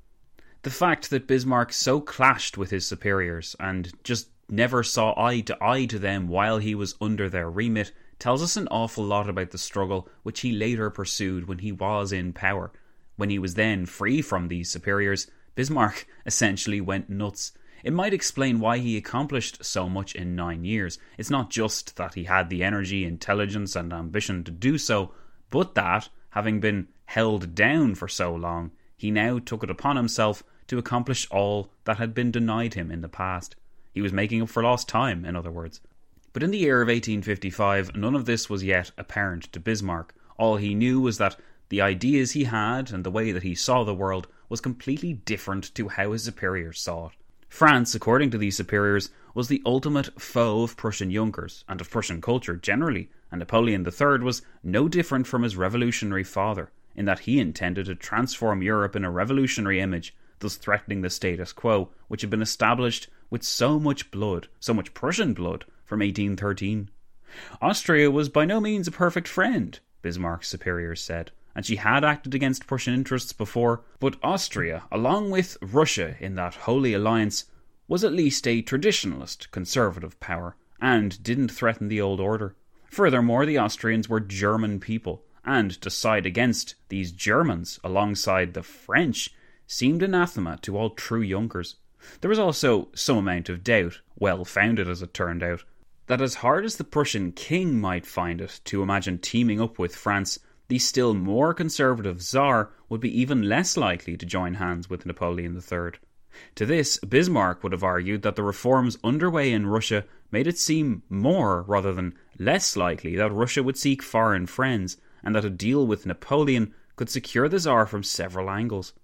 The fact that Bismarck so clashed with his superiors and just never saw eye to eye to them while he was under their remit tells us an awful lot about the struggle which he later pursued when he was in power. When he was then free from these superiors, Bismarck essentially went nuts. It might explain why he accomplished so much in nine years. It's not just that he had the energy, intelligence and ambition to do so, but that, having been held down for so long, he now took it upon himself to accomplish all that had been denied him in the past. He was making up for lost time, in other words. But in the year of eighteen fifty-five, none of this was yet apparent to Bismarck. All he knew was that the ideas he had and the way that he saw the world was completely different to how his superiors saw it. France, according to these superiors, was the ultimate foe of Prussian Junkers and of Prussian culture generally, and Napoleon the Third was no different from his revolutionary father, in that he intended to transform Europe in a revolutionary image, thus threatening the status quo, which had been established with so much blood, so much Prussian blood, from eighteen thirteen. Austria was by no means a perfect friend, Bismarck's superiors said, and she had acted against Prussian interests before, but Austria, along with Russia in that holy alliance, was at least a traditionalist, conservative power, and didn't threaten the old order. Furthermore, the Austrians were German people, and to side against these Germans alongside the French seemed anathema to all true Junkers. There was also some amount of doubt, well-founded as it turned out, that as hard as the Prussian king might find it to imagine teaming up with France, the still more conservative Tsar would be even less likely to join hands with Napoleon the Third. To this, Bismarck would have argued that the reforms underway in Russia made it seem more rather than less likely that Russia would seek foreign friends, and that a deal with Napoleon could secure the Tsar from several angles.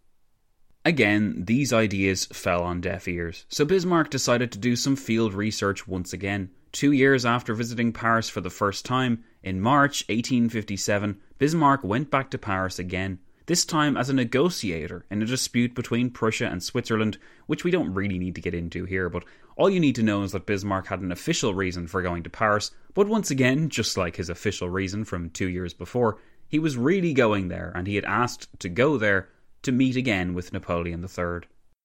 Again, these ideas fell on deaf ears, so Bismarck decided to do some field research once again. Two years after visiting Paris for the first time, in March eighteen fifty-seven, Bismarck went back to Paris again, this time as a negotiator in a dispute between Prussia and Switzerland, which we don't really need to get into here, but all you need to know is that Bismarck had an official reason for going to Paris, but once again, just like his official reason from two years before, he was really going there, and he had asked to go there to meet again with Napoleon the Third.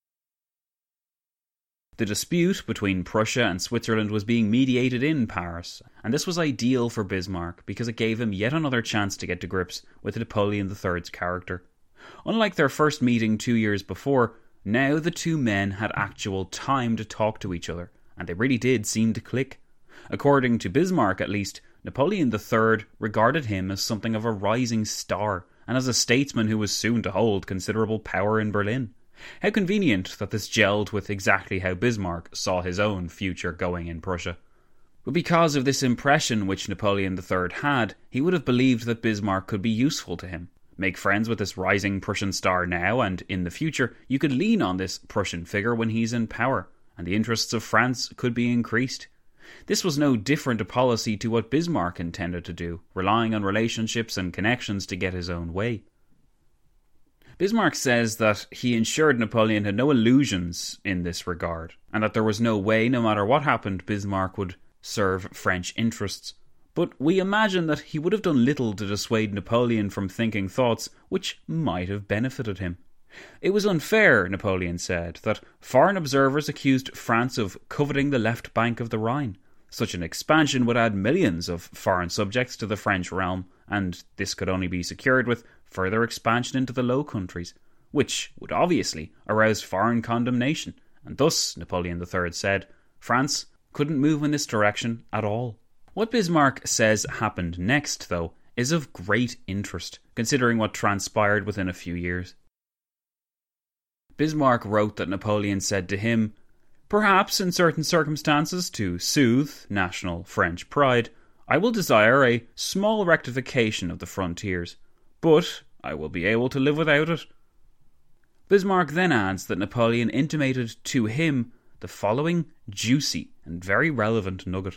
The dispute between Prussia and Switzerland was being mediated in Paris, and this was ideal for Bismarck because it gave him yet another chance to get to grips with Napoleon the Third's character. Unlike their first meeting two years before, now the two men had actual time to talk to each other, and they really did seem to click. According to Bismarck at least, Napoleon the Third regarded him as something of a rising star, and as a statesman who was soon to hold considerable power in Berlin. How convenient that this gelled with exactly how Bismarck saw his own future going in Prussia. But because of this impression which Napoleon the Third had, he would have believed that Bismarck could be useful to him. Make friends with this rising Prussian star now, and in the future you could lean on this Prussian figure when he's in power, and the interests of France could be increased. This was no different a policy to what Bismarck intended to do, relying on relationships and connections to get his own way. Bismarck says that he ensured Napoleon had no illusions in this regard, and that there was no way, no matter what happened, Bismarck would serve French interests. But we imagine that he would have done little to dissuade Napoleon from thinking thoughts which might have benefited him. It was unfair, Napoleon said, that foreign observers accused France of coveting the left bank of the Rhine. Such an expansion would add millions of foreign subjects to the French realm, and this could only be secured with further expansion into the Low Countries, which would obviously arouse foreign condemnation, and thus, Napoleon the Third said, France couldn't move in this direction at all. What Bismarck says happened next, though, is of great interest, considering what transpired within a few years. Bismarck wrote that Napoleon said to him, "Perhaps in certain circumstances, to soothe national French pride, I will desire a small rectification of the frontiers, but I will be able to live without it." Bismarck then adds that Napoleon intimated to him the following juicy and very relevant nugget.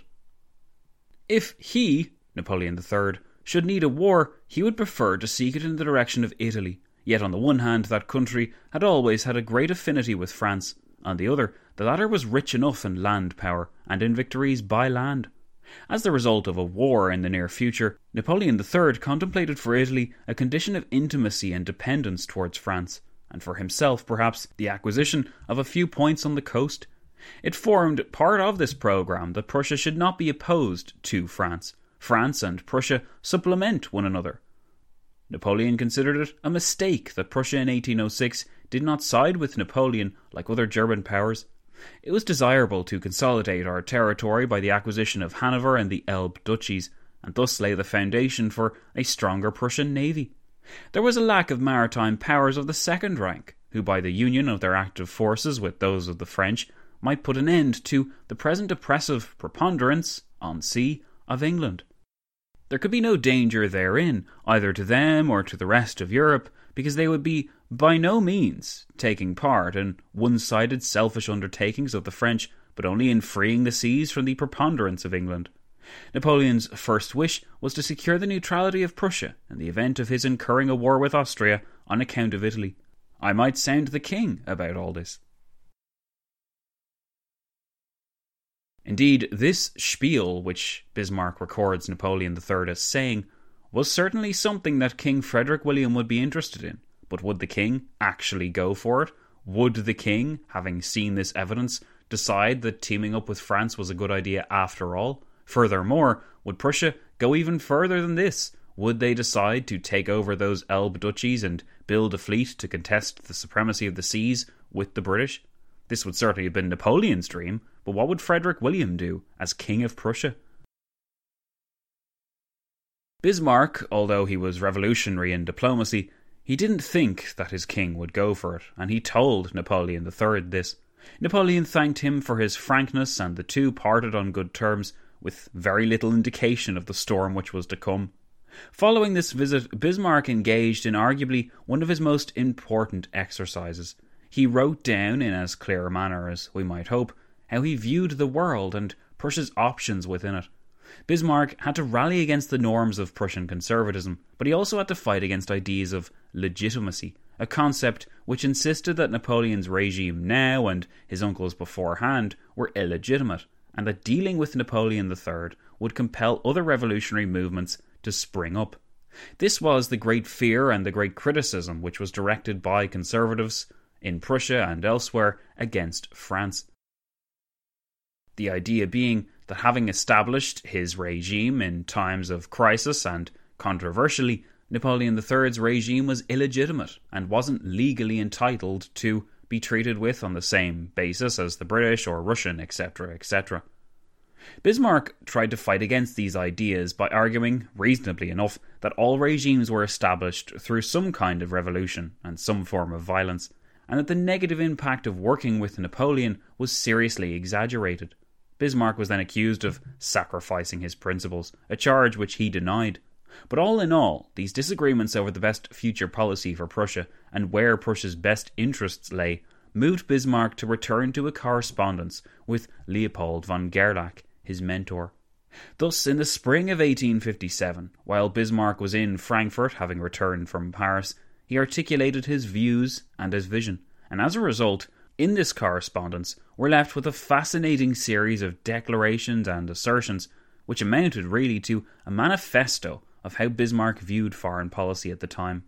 If he, Napoleon the Third, should need a war, he would prefer to seek it in the direction of Italy. Yet on the one hand, that country had always had a great affinity with France. On the other, the latter was rich enough in land power and in victories by land. As the result of a war in the near future, Napoleon the Third contemplated for Italy a condition of intimacy and dependence towards France. and for himself perhaps the acquisition of a few points on the coast. It formed part of this programme that Prussia should not be opposed to France. France and Prussia supplement one another. Napoleon considered it a mistake that Prussia in eighteen oh six did not side with Napoleon like other German powers. It was desirable to consolidate our territory by the acquisition of Hanover and the Elbe duchies, and thus lay the foundation for a stronger Prussian navy. There was a lack of maritime powers of the second rank, who by the union of their active forces with those of the French might put an end to the present oppressive preponderance, on sea, of England. There could be no danger therein, either to them or to the rest of Europe, because they would be by no means taking part in one-sided selfish undertakings of the French, but only in freeing the seas from the preponderance of England. Napoleon's first wish was to secure the neutrality of Prussia in the event of his incurring a war with Austria on account of Italy. I might sound the king about all this. Indeed, this spiel, which Bismarck records Napoleon the Third as saying, was certainly something that King Frederick William would be interested in. But would the king actually go for it? Would the king, having seen this evidence, decide that teaming up with France was a good idea after all? Furthermore, would Prussia go even further than this? Would they decide to take over those Elbe duchies and build a fleet to contest the supremacy of the seas with the British? This would certainly have been Napoleon's dream, but what would Frederick William do as King of Prussia? Bismarck, although he was revolutionary in diplomacy, he didn't think that his king would go for it, and he told Napoleon the Third this. Napoleon thanked him for his frankness, and the two parted on good terms, with very little indication of the storm which was to come. Following this visit, Bismarck engaged in arguably one of his most important exercises. He wrote down, in as clear a manner as we might hope, how he viewed the world and Prussia's options within it. Bismarck had to rally against the norms of Prussian conservatism, but he also had to fight against ideas of legitimacy, a concept which insisted that Napoleon's regime now and his uncle's beforehand were illegitimate, and that dealing with Napoleon the Third would compel other revolutionary movements to spring up. This was the great fear and the great criticism which was directed by conservatives in Prussia and elsewhere against France. The idea being that having established his regime in times of crisis and controversially, Napoleon the Third's regime was illegitimate and wasn't legally entitled to be treated with on the same basis as the British or Russian, et cetera, et cetera. Bismarck tried to fight against these ideas by arguing, reasonably enough, that all regimes were established through some kind of revolution and some form of violence, and that the negative impact of working with Napoleon was seriously exaggerated. Bismarck was then accused of sacrificing his principles, a charge which he denied. But all in all, these disagreements over the best future policy for Prussia and where Prussia's best interests lay moved Bismarck to return to a correspondence with Leopold von Gerlach, his mentor. Thus, in the spring of eighteen fifty-seven, while Bismarck was in Frankfurt having returned from Paris, he articulated his views and his vision, and as a result, in this correspondence, we're left with a fascinating series of declarations and assertions which amounted really to a manifesto of how Bismarck viewed foreign policy at the time.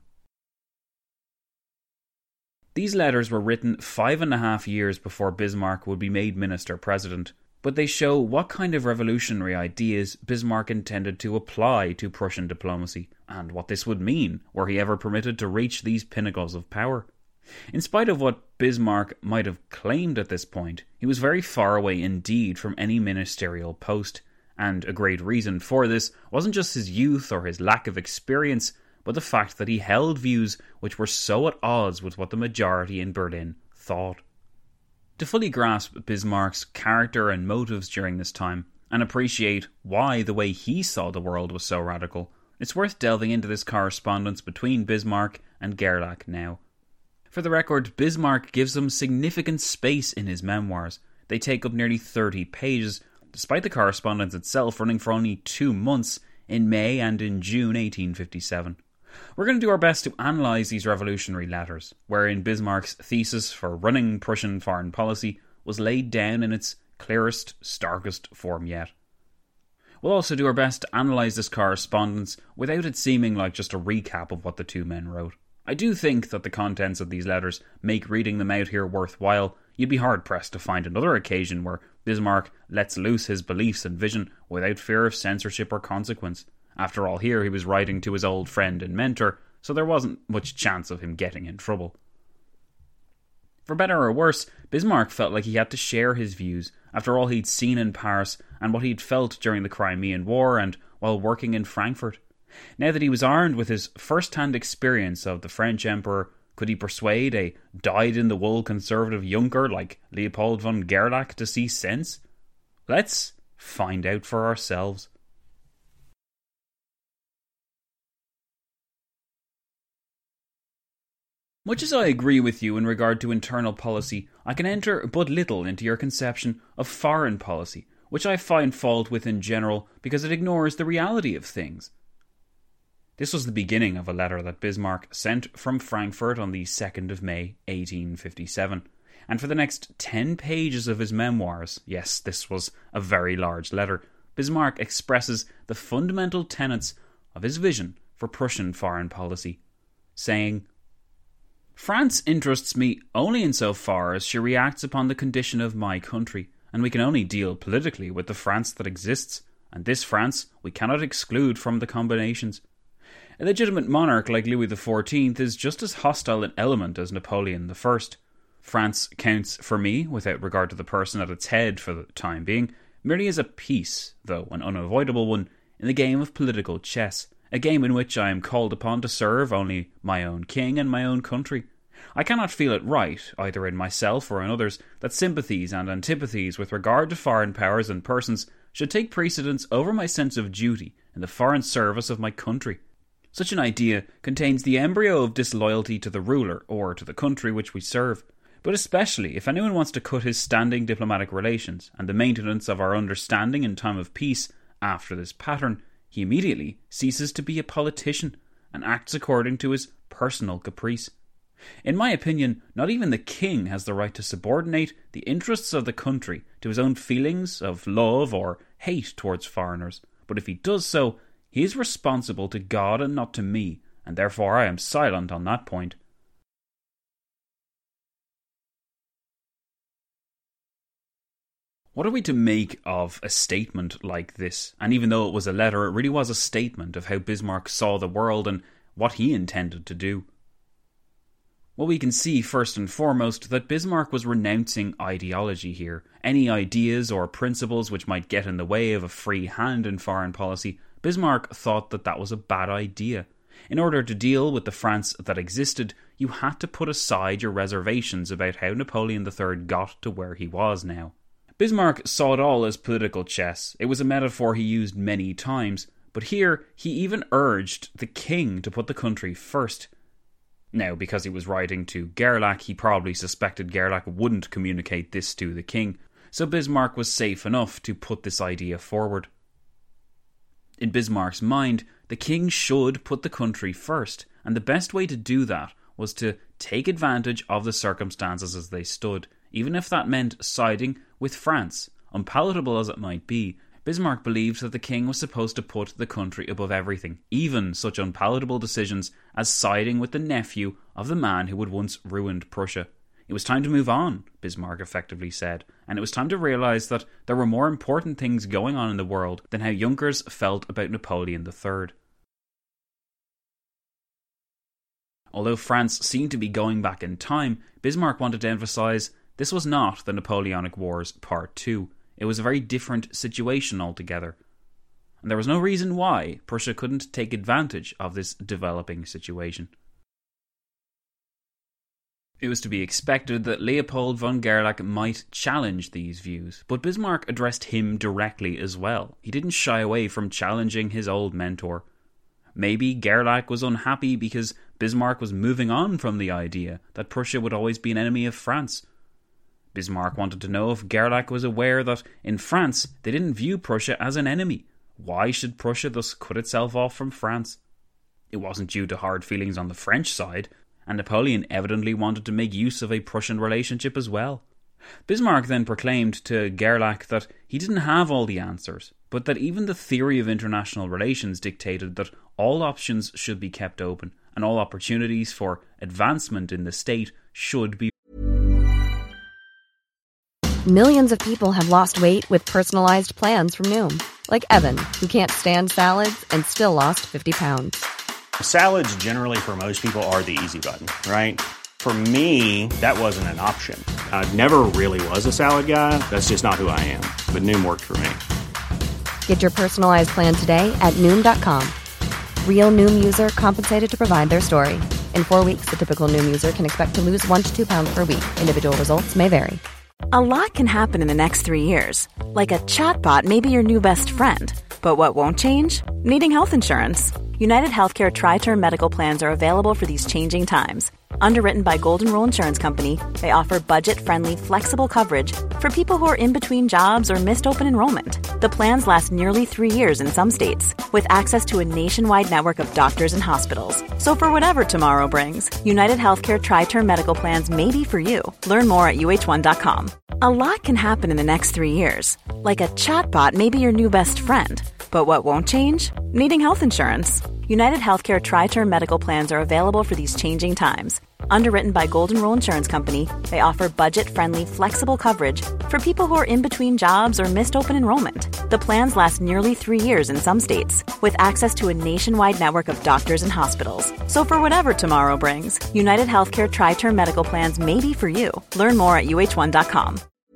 These letters were written five and a half years before Bismarck would be made minister-president, but they show what kind of revolutionary ideas Bismarck intended to apply to Prussian diplomacy, and what this would mean were he ever permitted to reach these pinnacles of power. In spite of what Bismarck might have claimed at this point, he was very far away indeed from any ministerial post, and a great reason for this wasn't just his youth or his lack of experience, but the fact that he held views which were so at odds with what the majority in Berlin thought. To fully grasp Bismarck's character and motives during this time, and appreciate why the way he saw the world was so radical, it's worth delving into this correspondence between Bismarck and Gerlach now. For the record, Bismarck gives them significant space in his memoirs. They take up nearly thirty pages, despite the correspondence itself running for only two months in May and in June eighteen fifty-seven. We're going to do our best to analyse these revolutionary letters, wherein Bismarck's thesis for running Prussian foreign policy was laid down in its clearest, starkest form yet. We'll also do our best to analyse this correspondence without it seeming like just a recap of what the two men wrote. I do think that the contents of these letters make reading them out here worthwhile. You'd be hard-pressed to find another occasion where Bismarck lets loose his beliefs and vision without fear of censorship or consequence. After all, here he was writing to his old friend and mentor, so there wasn't much chance of him getting in trouble. For better or worse, Bismarck felt like he had to share his views after all he'd seen in Paris and what he'd felt during the Crimean War and while working in Frankfurt. Now that he was armed with his first-hand experience of the French Emperor, could he persuade a dyed-in-the-wool conservative Junker like Leopold von Gerlach to see sense? Let's find out for ourselves. Much as I agree with you in regard to internal policy, I can enter but little into your conception of foreign policy, which I find fault with in general because it ignores the reality of things. This was the beginning of a letter that Bismarck sent from Frankfurt on the second of May, eighteen fifty-seven. And for the next ten pages of his memoirs, yes, this was a very large letter, Bismarck expresses the fundamental tenets of his vision for Prussian foreign policy, saying, "France interests me only insofar as she reacts upon the condition of my country, and we can only deal politically with the France that exists, and this France we cannot exclude from the combinations. A legitimate monarch like Louis the fourteenth is just as hostile an element as Napoleon the First. France counts for me, without regard to the person at its head for the time being, merely as a piece, though an unavoidable one, in the game of political chess, a game in which I am called upon to serve only my own king and my own country. I cannot feel it right, either in myself or in others, that sympathies and antipathies with regard to foreign powers and persons should take precedence over my sense of duty in the foreign service of my country. Such an idea contains the embryo of disloyalty to the ruler or to the country which we serve. But especially if anyone wants to cut his standing diplomatic relations and the maintenance of our understanding in time of peace after this pattern, he immediately ceases to be a politician and acts according to his personal caprice. In my opinion, not even the king has the right to subordinate the interests of the country to his own feelings of love or hate towards foreigners, but if he does so, he is responsible to God and not to me, and therefore I am silent on that point. What are we to make of a statement like this? And even though it was a letter, it really was a statement of how Bismarck saw the world and what he intended to do. Well, we can see first and foremost that Bismarck was renouncing ideology here. Any ideas or principles which might get in the way of a free hand in foreign policy, Bismarck thought that that was a bad idea. In order to deal with the France that existed, you had to put aside your reservations about how Napoleon the Third got to where he was now. Bismarck saw it all as political chess. It was a metaphor he used many times, but here he even urged the king to put the country first. Now, because he was writing to Gerlach, he probably suspected Gerlach wouldn't communicate this to the king, so Bismarck was safe enough to put this idea forward. In Bismarck's mind, the king should put the country first, and the best way to do that was to take advantage of the circumstances as they stood, even if that meant siding with France. Unpalatable as it might be, Bismarck believed that the king was supposed to put the country above everything, even such unpalatable decisions as siding with the nephew of the man who had once ruined Prussia. It was time to move on, Bismarck effectively said, and it was time to realise that there were more important things going on in the world than how Junkers felt about Napoleon the Third. Although France seemed to be going back in time, Bismarck wanted to emphasise this was not the Napoleonic Wars Part two. It was a very different situation altogether. And there was no reason why Prussia couldn't take advantage of this developing situation. It was to be expected that Leopold von Gerlach might challenge these views, but Bismarck addressed him directly as well. He didn't shy away from challenging his old mentor. Maybe Gerlach was unhappy because Bismarck was moving on from the idea that Prussia would always be an enemy of France. Bismarck wanted to know if Gerlach was aware that in France they didn't view Prussia as an enemy. Why should Prussia thus cut itself off from France? It wasn't due to hard feelings on the French side, and Napoleon evidently wanted to make use of a Prussian relationship as well. Bismarck then proclaimed to Gerlach that he didn't have all the answers, but that even the theory of international relations dictated that all options should be kept open and all opportunities for advancement in the state should be. Millions of people have lost weight with personalized plans from Noom. Like Evan, who can't stand salads and still lost fifty pounds. Salads generally for most people are the easy button, right? For me, that wasn't an option. I never really was a salad guy. That's just not who I am. But Noom worked for me. Get your personalized plan today at Noom dot com. Real Noom user compensated to provide their story. In four weeks, the typical Noom user can expect to lose one to two pounds per week. Individual results may vary. A lot can happen in the next three years. Like a chatbot may be your new best friend. But what won't change? Needing health insurance. United Healthcare Tri-Term Medical Plans are available for these changing times. Underwritten by Golden Rule Insurance Company, they offer budget-friendly, flexible coverage for people who are in between jobs or missed open enrollment. The plans last nearly three years in some states, with access to a nationwide network of doctors and hospitals. So for whatever tomorrow brings, United Healthcare Tri-Term Medical Plans may be for you. Learn more at U H one dot com. A lot can happen in the next three years. Like a chatbot may be your new best friend. But what won't change? Needing health insurance. United Healthcare Tri-Term Medical Plans are available for these changing times. Underwritten by Golden Rule Insurance Company, they offer budget-friendly, flexible coverage for people who are in between jobs or missed open enrollment. The plans last nearly three years in some states, with access to a nationwide network of doctors and hospitals. So for whatever tomorrow brings, United Healthcare Tri-Term Medical Plans may be for you. Learn more at U H one dot com.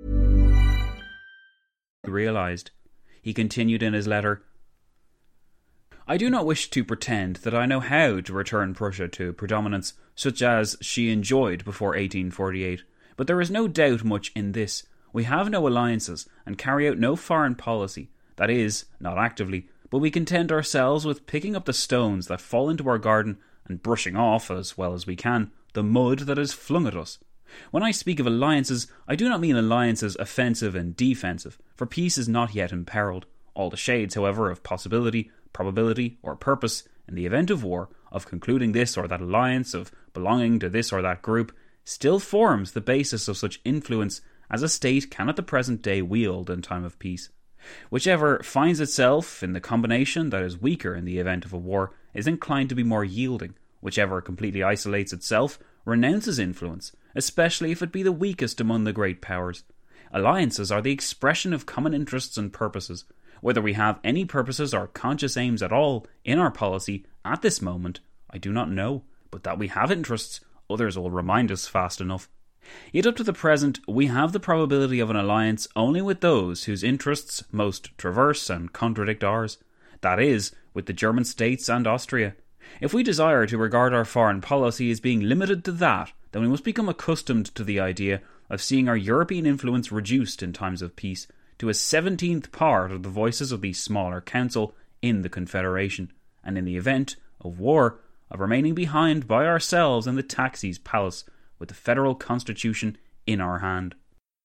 Realised. He continued in his letter, I do not wish to pretend that I know how to return Prussia to predominance such as she enjoyed before eighteen forty-eight, but there is no doubt much in this. We have no alliances and carry out no foreign policy, that is, not actively, but we content ourselves with picking up the stones that fall into our garden and brushing off, as well as we can, the mud that is flung at us. When I speak of alliances, I do not mean alliances offensive and defensive, for peace is not yet imperilled. All the shades, however, of possibility, probability, or purpose, in the event of war, of concluding this or that alliance, of belonging to this or that group, still forms the basis of such influence as a state can at the present day wield in time of peace. Whichever finds itself in the combination that is weaker in the event of a war is inclined to be more yielding. Whichever completely isolates itself renounces influence, especially if it be the weakest among the great powers. Alliances are the expression of common interests and purposes. Whether we have any purposes or conscious aims at all in our policy at this moment, I do not know, but that we have interests, others will remind us fast enough. Yet up to the present, we have the probability of an alliance only with those whose interests most traverse and contradict ours, that is, with the German states and Austria. If we desire to regard our foreign policy as being limited to that, then we must become accustomed to the idea of seeing our European influence reduced in times of peace to a seventeenth part of the voices of the smaller council in the Confederation, and in the event of war, of remaining behind by ourselves in the Taxi's palace with the federal constitution in our hand.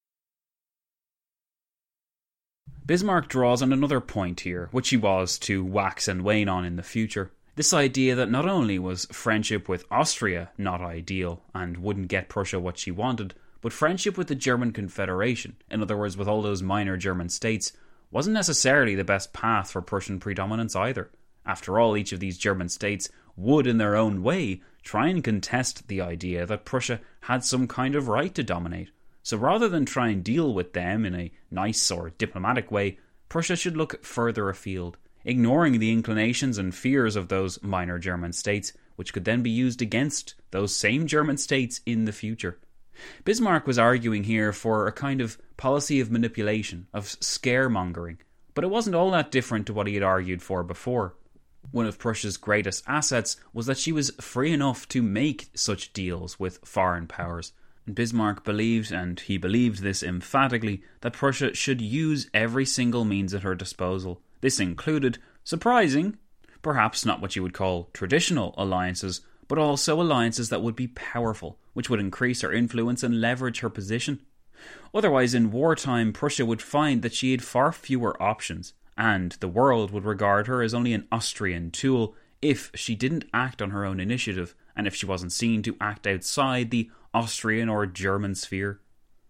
Bismarck draws on another point here, which he was to wax and wane on in the future. This idea that not only was friendship with Austria not ideal and wouldn't get Prussia what she wanted, but friendship with the German Confederation, in other words with all those minor German states, wasn't necessarily the best path for Prussian predominance either. After all, each of these German states would in their own way try and contest the idea that Prussia had some kind of right to dominate. So rather than try and deal with them in a nice or diplomatic way, Prussia should look further afield, ignoring the inclinations and fears of those minor German states, which could then be used against those same German states in the future. Bismarck was arguing here for a kind of policy of manipulation, of scaremongering, but it wasn't all that different to what he had argued for before. One of Prussia's greatest assets was that she was free enough to make such deals with foreign powers. And Bismarck believed, and he believed this emphatically, that Prussia should use every single means at her disposal. This included surprising, perhaps not what you would call traditional alliances, but also alliances that would be powerful, which would increase her influence and leverage her position. Otherwise, in wartime, Prussia would find that she had far fewer options, and the world would regard her as only an Austrian tool if she didn't act on her own initiative, and if she wasn't seen to act outside the Austrian or German sphere.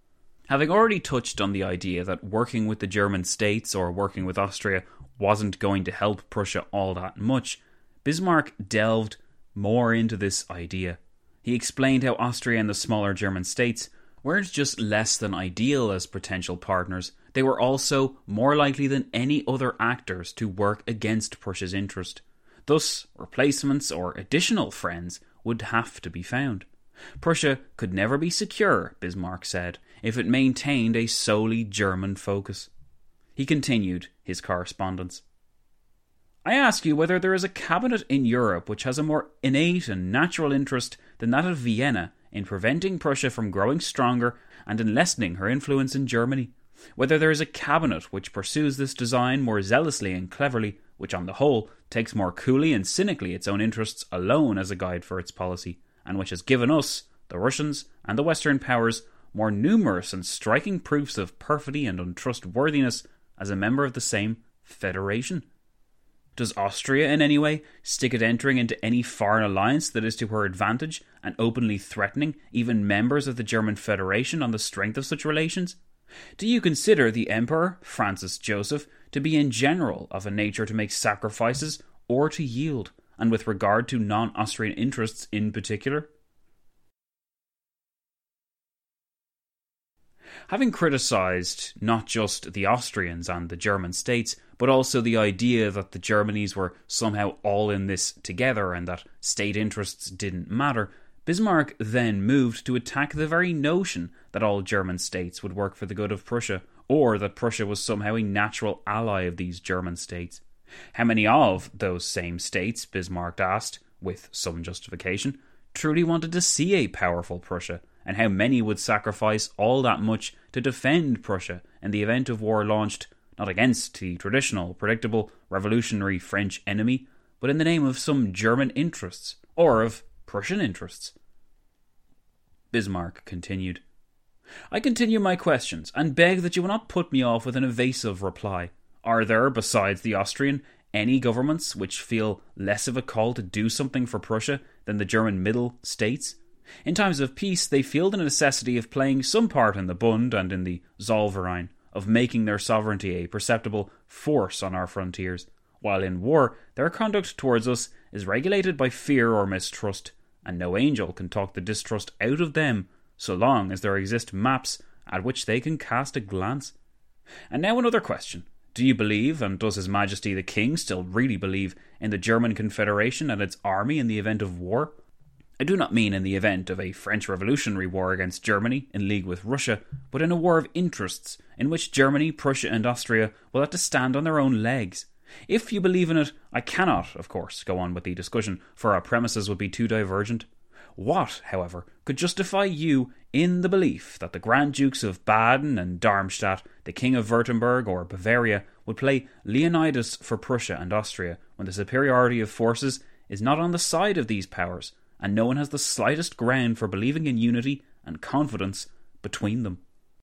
Having already touched on the idea that working with the German states or working with Austria wasn't going to help Prussia all that much, Bismarck delved more into this idea. He explained how Austria and the smaller German states weren't just less than ideal as potential partners, they were also more likely than any other actors to work against Prussia's interest. Thus, replacements or additional friends would have to be found. Prussia could never be secure, Bismarck said, if it maintained a solely German focus. He continued his correspondence. I ask you whether there is a cabinet in Europe which has a more innate and natural interest than that of Vienna in preventing Prussia from growing stronger and in lessening her influence in Germany. Whether there is a cabinet which pursues this design more zealously and cleverly, which on the whole takes more coolly and cynically its own interests alone as a guide for its policy, and which has given us, the Russians and the Western powers, more numerous and striking proofs of perfidy and untrustworthiness as a member of the same federation. Does Austria in any way stick at entering into any foreign alliance that is to her advantage and openly threatening even members of the German Federation on the strength of such relations? Do you consider the Emperor, Francis Joseph, to be in general of a nature to make sacrifices or to yield, and with regard to non-Austrian interests in particular? Having criticised not just the Austrians and the German states, but also the idea that the Germanys were somehow all in this together and that state interests didn't matter, Bismarck then moved to attack the very notion that all German states would work for the good of Prussia, or that Prussia was somehow a natural ally of these German states. How many of those same states, Bismarck asked, with some justification, truly wanted to see a powerful Prussia, and how many would sacrifice all that much to defend Prussia in the event of war launched not against the traditional, predictable, revolutionary French enemy, but in the name of some German interests, or of Prussian interests? Bismarck continued. I continue my questions, and beg that you will not put me off with an evasive reply. Are there, besides the Austrian, any governments which feel less of a call to do something for Prussia than the German Middle States? In times of peace, they feel the necessity of playing some part in the Bund and in the Zollverein, of making their sovereignty a perceptible force on our frontiers, while in war their conduct towards us is regulated by fear or mistrust, and no angel can talk the distrust out of them so long as there exist maps at which they can cast a glance. And now another question. Do you believe, and does His Majesty the King still really believe, in the German Confederation and its army in the event of war? I do not mean in the event of a French Revolutionary War against Germany in league with Russia, but in a war of interests in which Germany, Prussia and Austria will have to stand on their own legs. If you believe in it, I cannot, of course, go on with the discussion, for our premises would be too divergent. What, however, could justify you in the belief that the Grand Dukes of Baden and Darmstadt, the King of Württemberg or Bavaria, would play Leonidas for Prussia and Austria when the superiority of forces is not on the side of these powers, and no one has the slightest ground for believing in unity and confidence between them?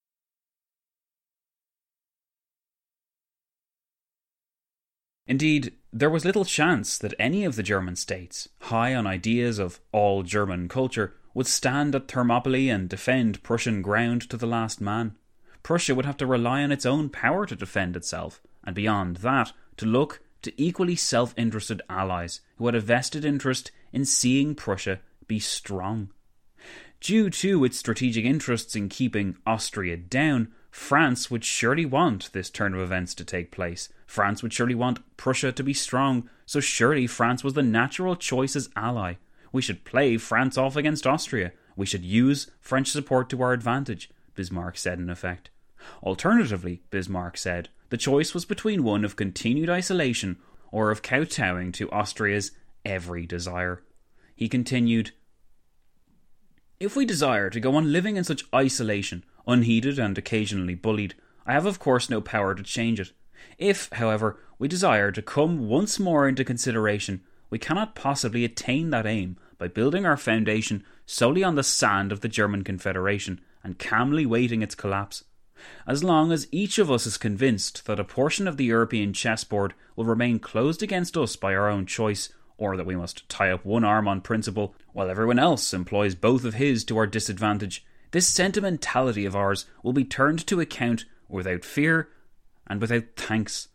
Indeed, there was little chance that any of the German states, high on ideas of all-German culture, would stand at Thermopylae and defend Prussian ground to the last man. Prussia would have to rely on its own power to defend itself, and beyond that, to look to equally self-interested allies who had a vested interest in seeing Prussia be strong. Due to its strategic interests in keeping Austria down, France would surely want this turn of events to take place. France would surely want Prussia to be strong, so surely France was the natural choice as ally. We should play France off against Austria. We should use French support to our advantage, Bismarck said in effect. Alternatively, Bismarck said, the choice was between one of continued isolation or of kowtowing to Austria's every desire. He continued, If we desire to go on living in such isolation, unheeded and occasionally bullied, I have of course no power to change it. If, however, we desire to come once more into consideration, we cannot possibly attain that aim by building our foundation solely on the sand of the German Confederation and calmly waiting its collapse. As long as each of us is convinced that a portion of the European chessboard will remain closed against us by our own choice, or that we must tie up one arm on principle while everyone else employs both of his to our disadvantage, This sentimentality of ours will be turned to account without fear and without thanks.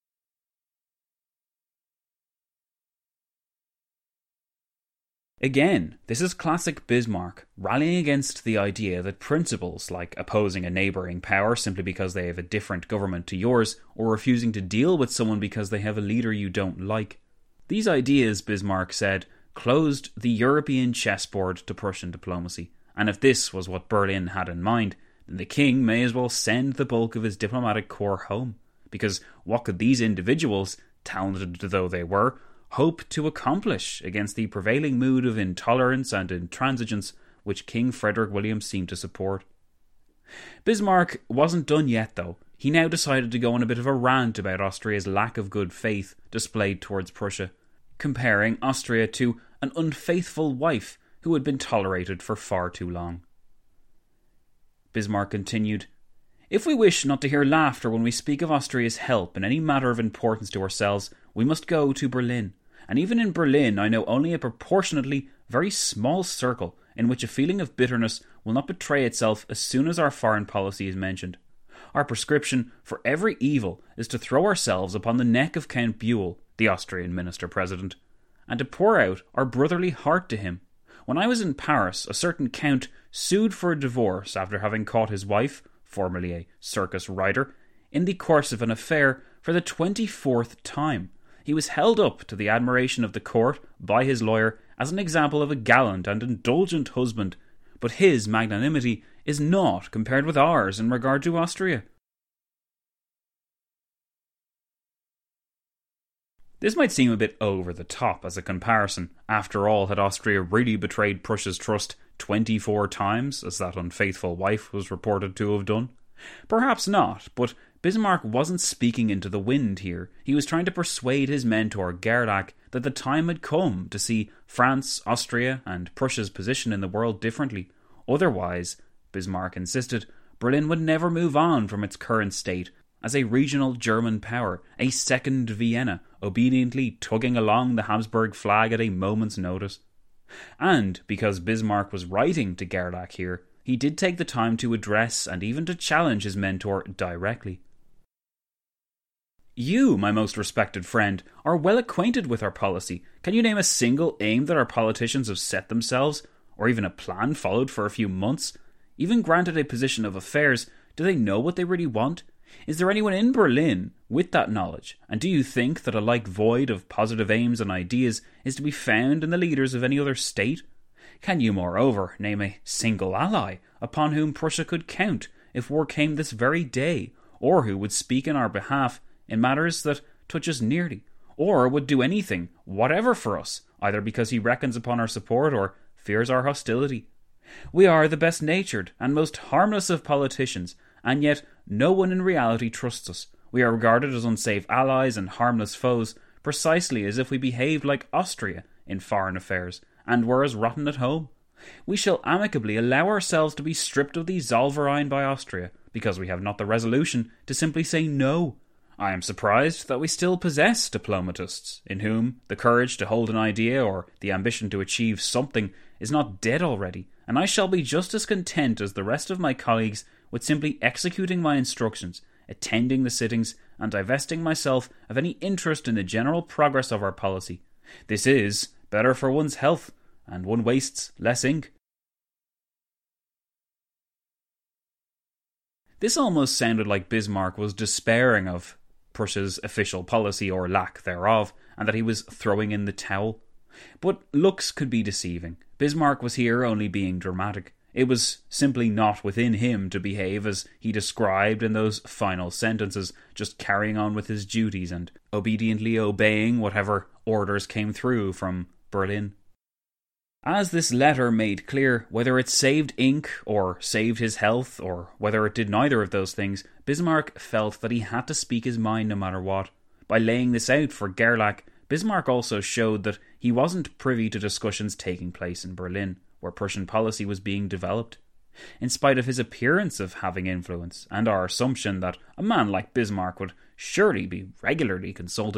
Again, this is classic Bismarck, rallying against the idea that principles like opposing a neighbouring power simply because they have a different government to yours, or refusing to deal with someone because they have a leader you don't like. These ideas, Bismarck said, closed the European chessboard to Prussian diplomacy, and if this was what Berlin had in mind, then the king may as well send the bulk of his diplomatic corps home, because what could these individuals, talented though they were, hope to accomplish against the prevailing mood of intolerance and intransigence which King Frederick William seemed to support? Bismarck wasn't done yet, though. He now decided to go on a bit of a rant about Austria's lack of good faith displayed towards Prussia, comparing Austria to an unfaithful wife who had been tolerated for far too long. Bismarck continued, "If we wish not to hear laughter when we speak of Austria's help in any matter of importance to ourselves, we must go to Berlin. And even in Berlin I know only a proportionately very small circle in which a feeling of bitterness will not betray itself as soon as our foreign policy is mentioned. Our prescription for every evil is to throw ourselves upon the neck of Count Buell, the Austrian minister-president, and to pour out our brotherly heart to him. When I was in Paris, a certain count sued for a divorce after having caught his wife, formerly a circus rider, in the course of an affair for the twenty-fourth time. He was held up to the admiration of the court by his lawyer as an example of a gallant and indulgent husband, but his magnanimity is naught compared with ours in regard to Austria." This might seem a bit over the top as a comparison. After all, had Austria really betrayed Prussia's trust twenty-four times, as that unfaithful wife was reported to have done? Perhaps not, but Bismarck wasn't speaking into the wind here. He was trying to persuade his mentor Gerlach that the time had come to see France, Austria, and Prussia's position in the world differently. Otherwise, Bismarck insisted, Berlin would never move on from its current state as a regional German power, a second Vienna, obediently tugging along the Habsburg flag at a moment's notice. And because Bismarck was writing to Gerlach here, he did take the time to address and even to challenge his mentor directly. "You, my most respected friend, are well acquainted with our policy. Can you name a single aim that our politicians have set themselves, or even a plan followed for a few months? Even granted a position of affairs, do they know what they really want? Is there anyone in Berlin with that knowledge? And do you think that a like void of positive aims and ideas is to be found in the leaders of any other state? Can you, moreover, name a single ally upon whom Prussia could count if war came this very day, or who would speak in our behalf in matters that touch us nearly, or would do anything whatever for us, either because he reckons upon our support or fears our hostility? We are the best-natured and most harmless of politicians, and yet no one in reality trusts us. We are regarded as unsafe allies and harmless foes, precisely as if we behaved like Austria in foreign affairs, and were as rotten at home. We shall amicably allow ourselves to be stripped of the Zollverein by Austria, because we have not the resolution to simply say no. I am surprised that we still possess diplomatists, in whom the courage to hold an idea or the ambition to achieve something is not dead already, and I shall be just as content as the rest of my colleagues with simply executing my instructions, attending the sittings, and divesting myself of any interest in the general progress of our policy. This is better for one's health, and one wastes less ink." This almost sounded like Bismarck was despairing of Prussia's official policy or lack thereof, and that he was throwing in the towel. But looks could be deceiving. Bismarck was here only being dramatic. It was simply not within him to behave as he described in those final sentences, just carrying on with his duties and obediently obeying whatever orders came through from Berlin. As this letter made clear, whether it saved ink or saved his health, or whether it did neither of those things, Bismarck felt that he had to speak his mind no matter what. By laying this out for Gerlach, Bismarck also showed that he wasn't privy to discussions taking place in Berlin, where Prussian policy was being developed. In spite of his appearance of having influence, and our assumption that a man like Bismarck would surely be regularly consulted,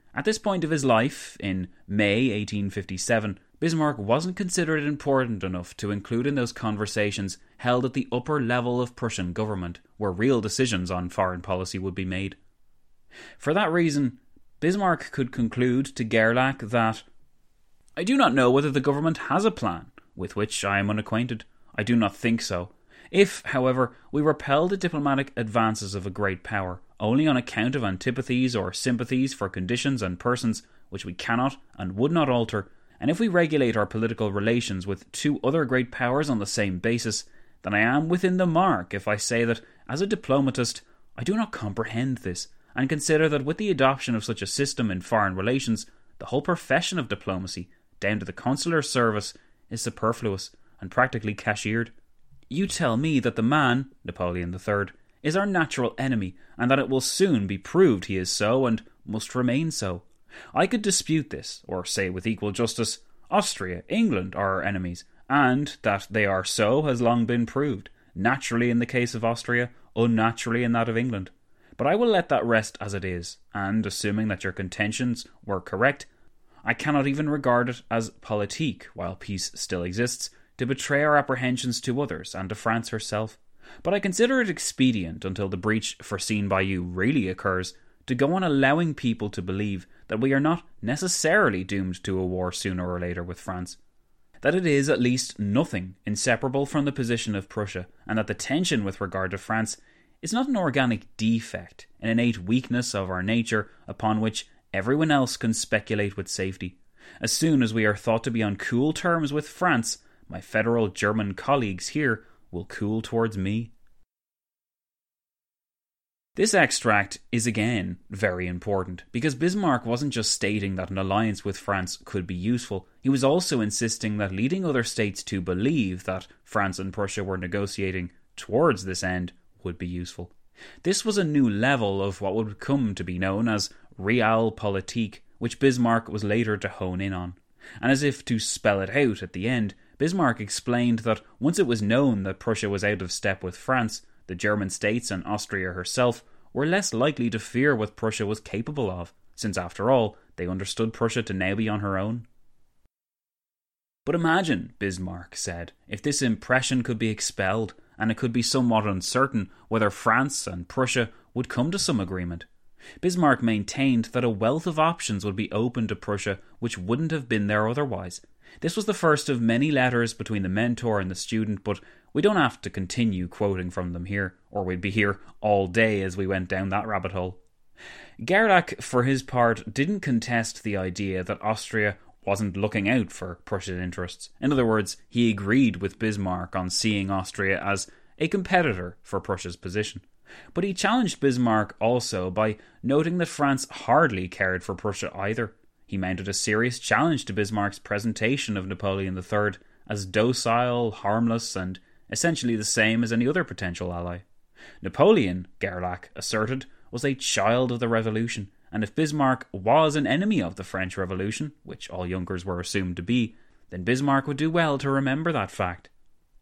At this point of his life, in May eighteen fifty-seven, Bismarck wasn't considered important enough to include in those conversations held at the upper level of Prussian government, where real decisions on foreign policy would be made. For that reason, Bismarck could conclude to Gerlach that, "I do not know whether the government has a plan, with which I am unacquainted. I do not think so. If, however, we repel the diplomatic advances of a great power, only on account of antipathies or sympathies for conditions and persons which we cannot and would not alter, and if we regulate our political relations with two other great powers on the same basis, then I am within the mark if I say that, as a diplomatist, I do not comprehend this, and consider that with the adoption of such a system in foreign relations, the whole profession of diplomacy, down to the consular service, is superfluous and practically cashiered. You tell me that the man, Napoleon the Third, is our natural enemy, and that it will soon be proved he is so, and must remain so. I could dispute this, or say with equal justice, Austria, England are our enemies, and that they are so has long been proved, naturally in the case of Austria, unnaturally in that of England. But I will let that rest as it is, and, assuming that your contentions were correct, I cannot even regard it as politique, while peace still exists, to betray our apprehensions to others and to France herself. But I consider it expedient, until the breach foreseen by you really occurs, to go on allowing people to believe that we are not necessarily doomed to a war sooner or later with France. That it is at least nothing inseparable from the position of Prussia, and that the tension with regard to France is not an organic defect, an innate weakness of our nature upon which everyone else can speculate with safety. As soon as we are thought to be on cool terms with France, my federal German colleagues here will cool towards me. This extract is again very important, because Bismarck wasn't just stating that an alliance with France could be useful, he was also insisting that leading other states to believe that France and Prussia were negotiating towards this end would be useful. This was a new level of what would come to be known as realpolitik, which Bismarck was later to hone in on. And as if to spell it out at the end, Bismarck explained that once it was known that Prussia was out of step with France, the German states and Austria herself were less likely to fear what Prussia was capable of, since after all, they understood Prussia to now be on her own. But imagine, Bismarck said, if this impression could be expelled, and it could be somewhat uncertain whether France and Prussia would come to some agreement. Bismarck maintained that a wealth of options would be open to Prussia which wouldn't have been there otherwise. This was the first of many letters between the mentor and the student, but we don't have to continue quoting from them here, or we'd be here all day as we went down that rabbit hole. Gerlach, for his part, didn't contest the idea that Austria wasn't looking out for Prussia's interests. In other words, he agreed with Bismarck on seeing Austria as a competitor for Prussia's position. But he challenged Bismarck also by noting that France hardly cared for Prussia either. He mounted a serious challenge to Bismarck's presentation of Napoleon the Third as docile, harmless, and essentially the same as any other potential ally. Napoleon, Gerlach asserted, was a child of the Revolution, and if Bismarck was an enemy of the French Revolution, which all Junkers were assumed to be, then Bismarck would do well to remember that fact.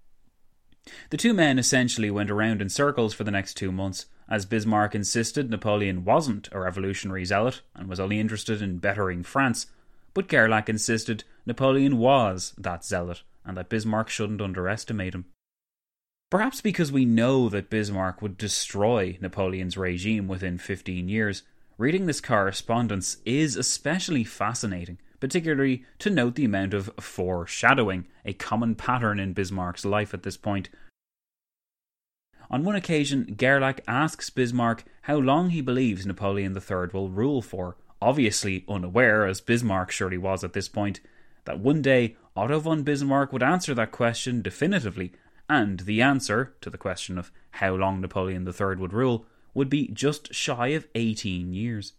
The two men essentially went around in circles for the next two months, as Bismarck insisted Napoleon wasn't a revolutionary zealot and was only interested in bettering France, but Gerlach insisted Napoleon was that zealot and that Bismarck shouldn't underestimate him. Perhaps because we know that Bismarck would destroy Napoleon's regime within fifteen years, reading this correspondence is especially fascinating, particularly to note the amount of foreshadowing, a common pattern in Bismarck's life at this point. On one occasion, Gerlach asks Bismarck how long he believes Napoleon the Third will rule for, obviously unaware, as Bismarck surely was at this point, that one day Otto von Bismarck would answer that question definitively, and the answer to the question of how long Napoleon the Third would rule would be just shy of eighteen years.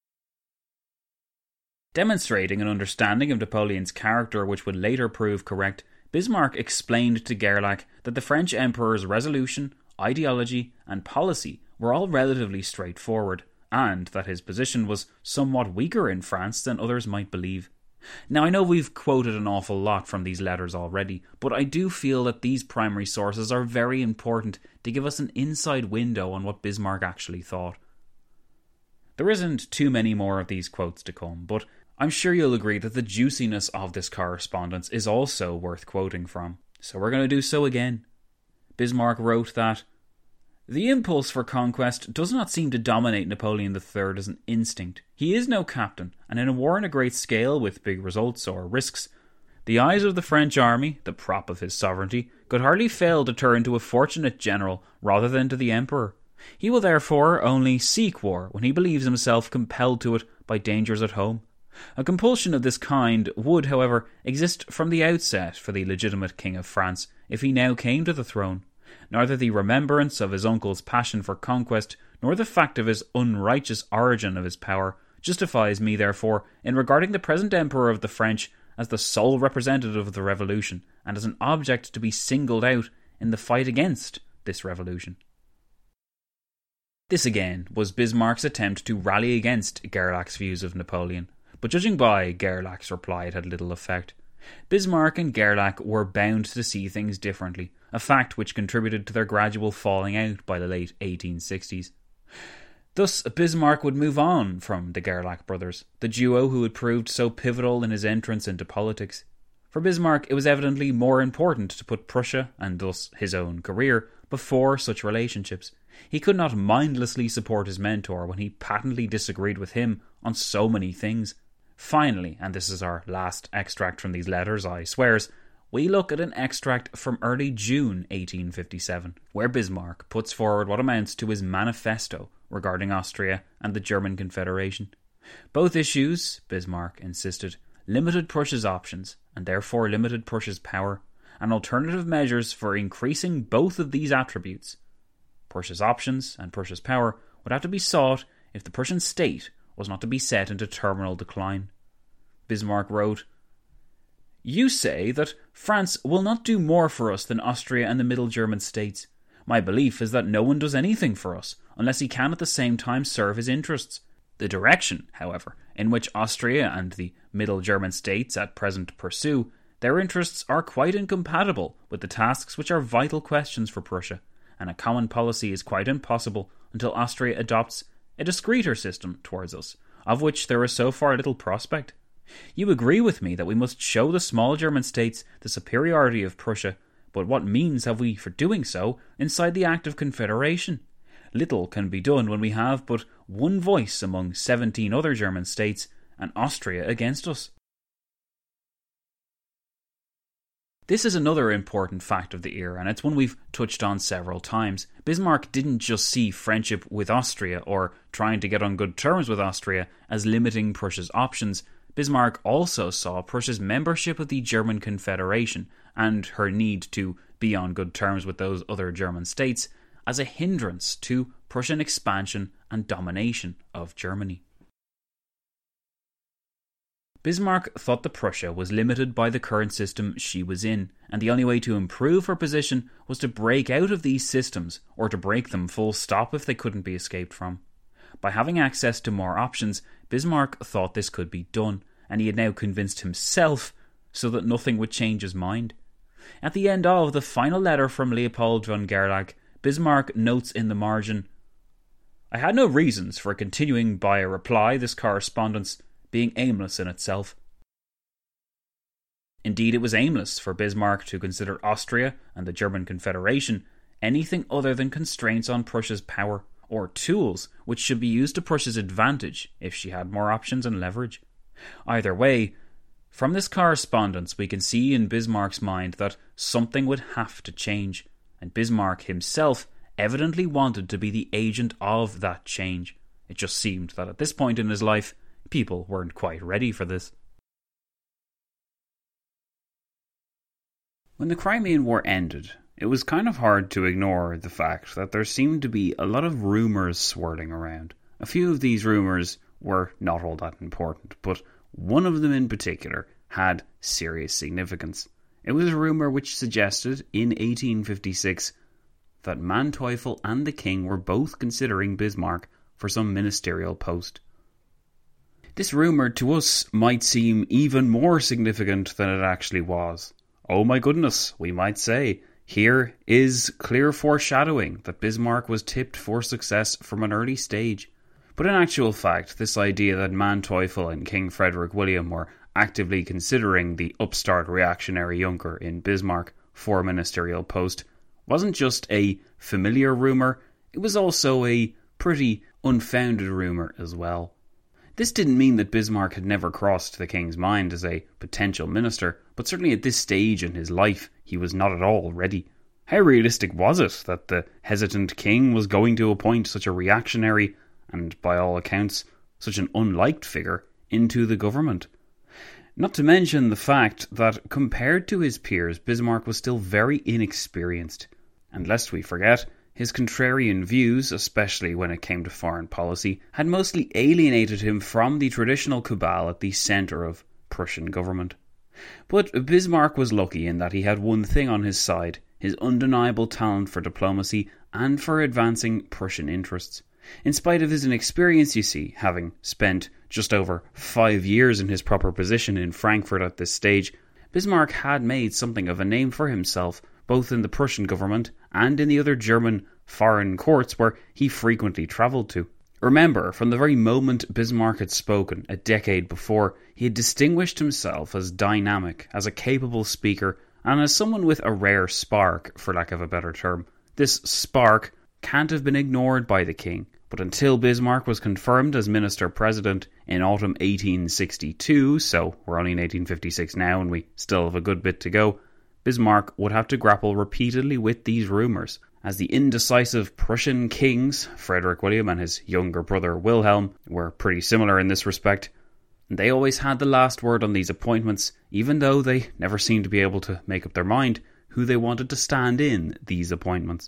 Demonstrating an understanding of Napoleon's character which would later prove correct, Bismarck explained to Gerlach that the French Emperor's resolution, ideology and policy were all relatively straightforward, and that his position was somewhat weaker in France than others might believe. Now, I know we've quoted an awful lot from these letters already, but I do feel that these primary sources are very important to give us an inside window on what Bismarck actually thought. There isn't too many more of these quotes to come, but I'm sure you'll agree that the juiciness of this correspondence is also worth quoting from. So we're going to do so again. Bismarck wrote that the impulse for conquest does not seem to dominate Napoleon the Third as an instinct. He is no captain, and in a war on a great scale with big results or risks, the eyes of the French army, the prop of his sovereignty, could hardly fail to turn to a fortunate general rather than to the emperor. He will therefore only seek war when he believes himself compelled to it by dangers at home. A compulsion of this kind would, however, exist from the outset for the legitimate King of France if he now came to the throne. Neither the remembrance of his uncle's passion for conquest nor the fact of his unrighteous origin of his power justifies me, therefore, in regarding the present Emperor of the French as the sole representative of the revolution and as an object to be singled out in the fight against this revolution. This again was Bismarck's attempt to rally against Gerlach's views of Napoleon, but judging by Gerlach's reply it had little effect. Bismarck and Gerlach were bound to see things differently, a fact which contributed to their gradual falling out by the late eighteen sixties. Thus, Bismarck would move on from the Gerlach brothers, the duo who had proved so pivotal in his entrance into politics. For Bismarck, it was evidently more important to put Prussia, and thus his own career, before such relationships. He could not mindlessly support his mentor when he patently disagreed with him on so many things. Finally, and this is our last extract from these letters, I swears, we look at an extract from early June eighteen fifty-seven, where Bismarck puts forward what amounts to his manifesto regarding Austria and the German Confederation. Both issues, Bismarck insisted, limited Prussia's options, and therefore limited Prussia's power, and alternative measures for increasing both of these attributes. Prussia's options and Prussia's power would have to be sought if the Prussian state was not to be set into terminal decline. Bismarck wrote, "You say that France will not do more for us than Austria and the Middle German states. My belief is that no one does anything for us, unless he can at the same time serve his interests. The direction, however, in which Austria and the Middle German states at present pursue, their interests are quite incompatible with the tasks which are vital questions for Prussia, and a common policy is quite impossible until Austria adopts a discreeter system towards us, of which there is so far little prospect. You agree with me that we must show the small German states the superiority of Prussia, but what means have we for doing so inside the Act of Confederation? Little can be done when we have but one voice among seventeen other German states, and Austria against us." This is another important fact of the era, and it's one we've touched on several times. Bismarck didn't just see friendship with Austria, or trying to get on good terms with Austria, as limiting Prussia's options. Bismarck also saw Prussia's membership of the German Confederation, and her need to be on good terms with those other German states, as a hindrance to Prussian expansion and domination of Germany. Bismarck thought that Prussia was limited by the current system she was in, and the only way to improve her position was to break out of these systems, or to break them full stop if they couldn't be escaped from. By having access to more options, Bismarck thought this could be done, and he had now convinced himself so that nothing would change his mind. At the end of the final letter from Leopold von Gerlach, Bismarck notes in the margin, "I had no reasons for continuing by a reply this correspondence, being aimless in itself." Indeed, it was aimless for Bismarck to consider Austria and the German Confederation anything other than constraints on Prussia's power, or tools which should be used to Prussia's advantage if she had more options and leverage. Either way, from this correspondence we can see in Bismarck's mind that something would have to change, and Bismarck himself evidently wanted to be the agent of that change. It just seemed that at this point in his life, people weren't quite ready for this. When the Crimean War ended, it was kind of hard to ignore the fact that there seemed to be a lot of rumours swirling around. A few of these rumours were not all that important, but one of them in particular had serious significance. It was a rumour which suggested, in eighteen fifty-six, that Manteuffel and the king were both considering Bismarck for some ministerial post. This rumour to us might seem even more significant than it actually was. Oh my goodness, we might say. Here is clear foreshadowing that Bismarck was tipped for success from an early stage. But in actual fact, this idea that Manteuffel and King Frederick William were actively considering the upstart reactionary Junker in Bismarck for a ministerial post wasn't just a familiar rumour, it was also a pretty unfounded rumour as well. This didn't mean that Bismarck had never crossed the king's mind as a potential minister, but certainly at this stage in his life he was not at all ready. How realistic was it that the hesitant king was going to appoint such a reactionary, and by all accounts, such an unliked figure, into the government? Not to mention the fact that, compared to his peers, Bismarck was still very inexperienced. And lest we forget, his contrarian views, especially when it came to foreign policy, had mostly alienated him from the traditional cabal at the centre of Prussian government. But Bismarck was lucky in that he had one thing on his side: his undeniable talent for diplomacy and for advancing Prussian interests. In spite of his inexperience, you see, having spent just over five years in his proper position in Frankfurt at this stage, Bismarck had made something of a name for himself, both in the Prussian government and in the other German foreign courts where he frequently travelled to. Remember, from the very moment Bismarck had spoken a decade before, he had distinguished himself as dynamic, as a capable speaker, and as someone with a rare spark, for lack of a better term. This spark can't have been ignored by the king, but until Bismarck was confirmed as Minister-President in autumn eighteen sixty-two, so we're only in eighteen fifty-six now and we still have a good bit to go, Bismarck would have to grapple repeatedly with these rumours, as the indecisive Prussian kings, Frederick William and his younger brother Wilhelm, were pretty similar in this respect. They always had the last word on these appointments, even though they never seemed to be able to make up their mind who they wanted to stand in these appointments.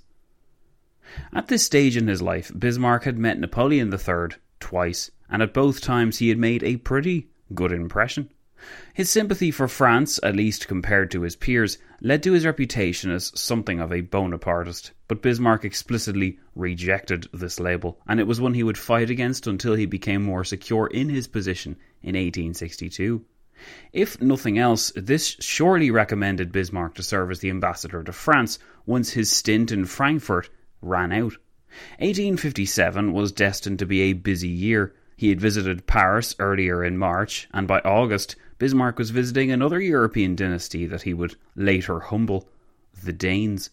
At this stage in his life, Bismarck had met Napoleon the Third twice, and at both times he had made a pretty good impression. His sympathy for France, at least compared to his peers, led to his reputation as something of a Bonapartist, but Bismarck explicitly rejected this label, and it was one he would fight against until he became more secure in his position in eighteen sixty-two. If nothing else, this surely recommended Bismarck to serve as the ambassador to France once his stint in Frankfurt ran out. eighteen fifty-seven was destined to be a busy year. He had visited Paris earlier in March, and by August, Bismarck was visiting another European dynasty that he would later humble, the Danes.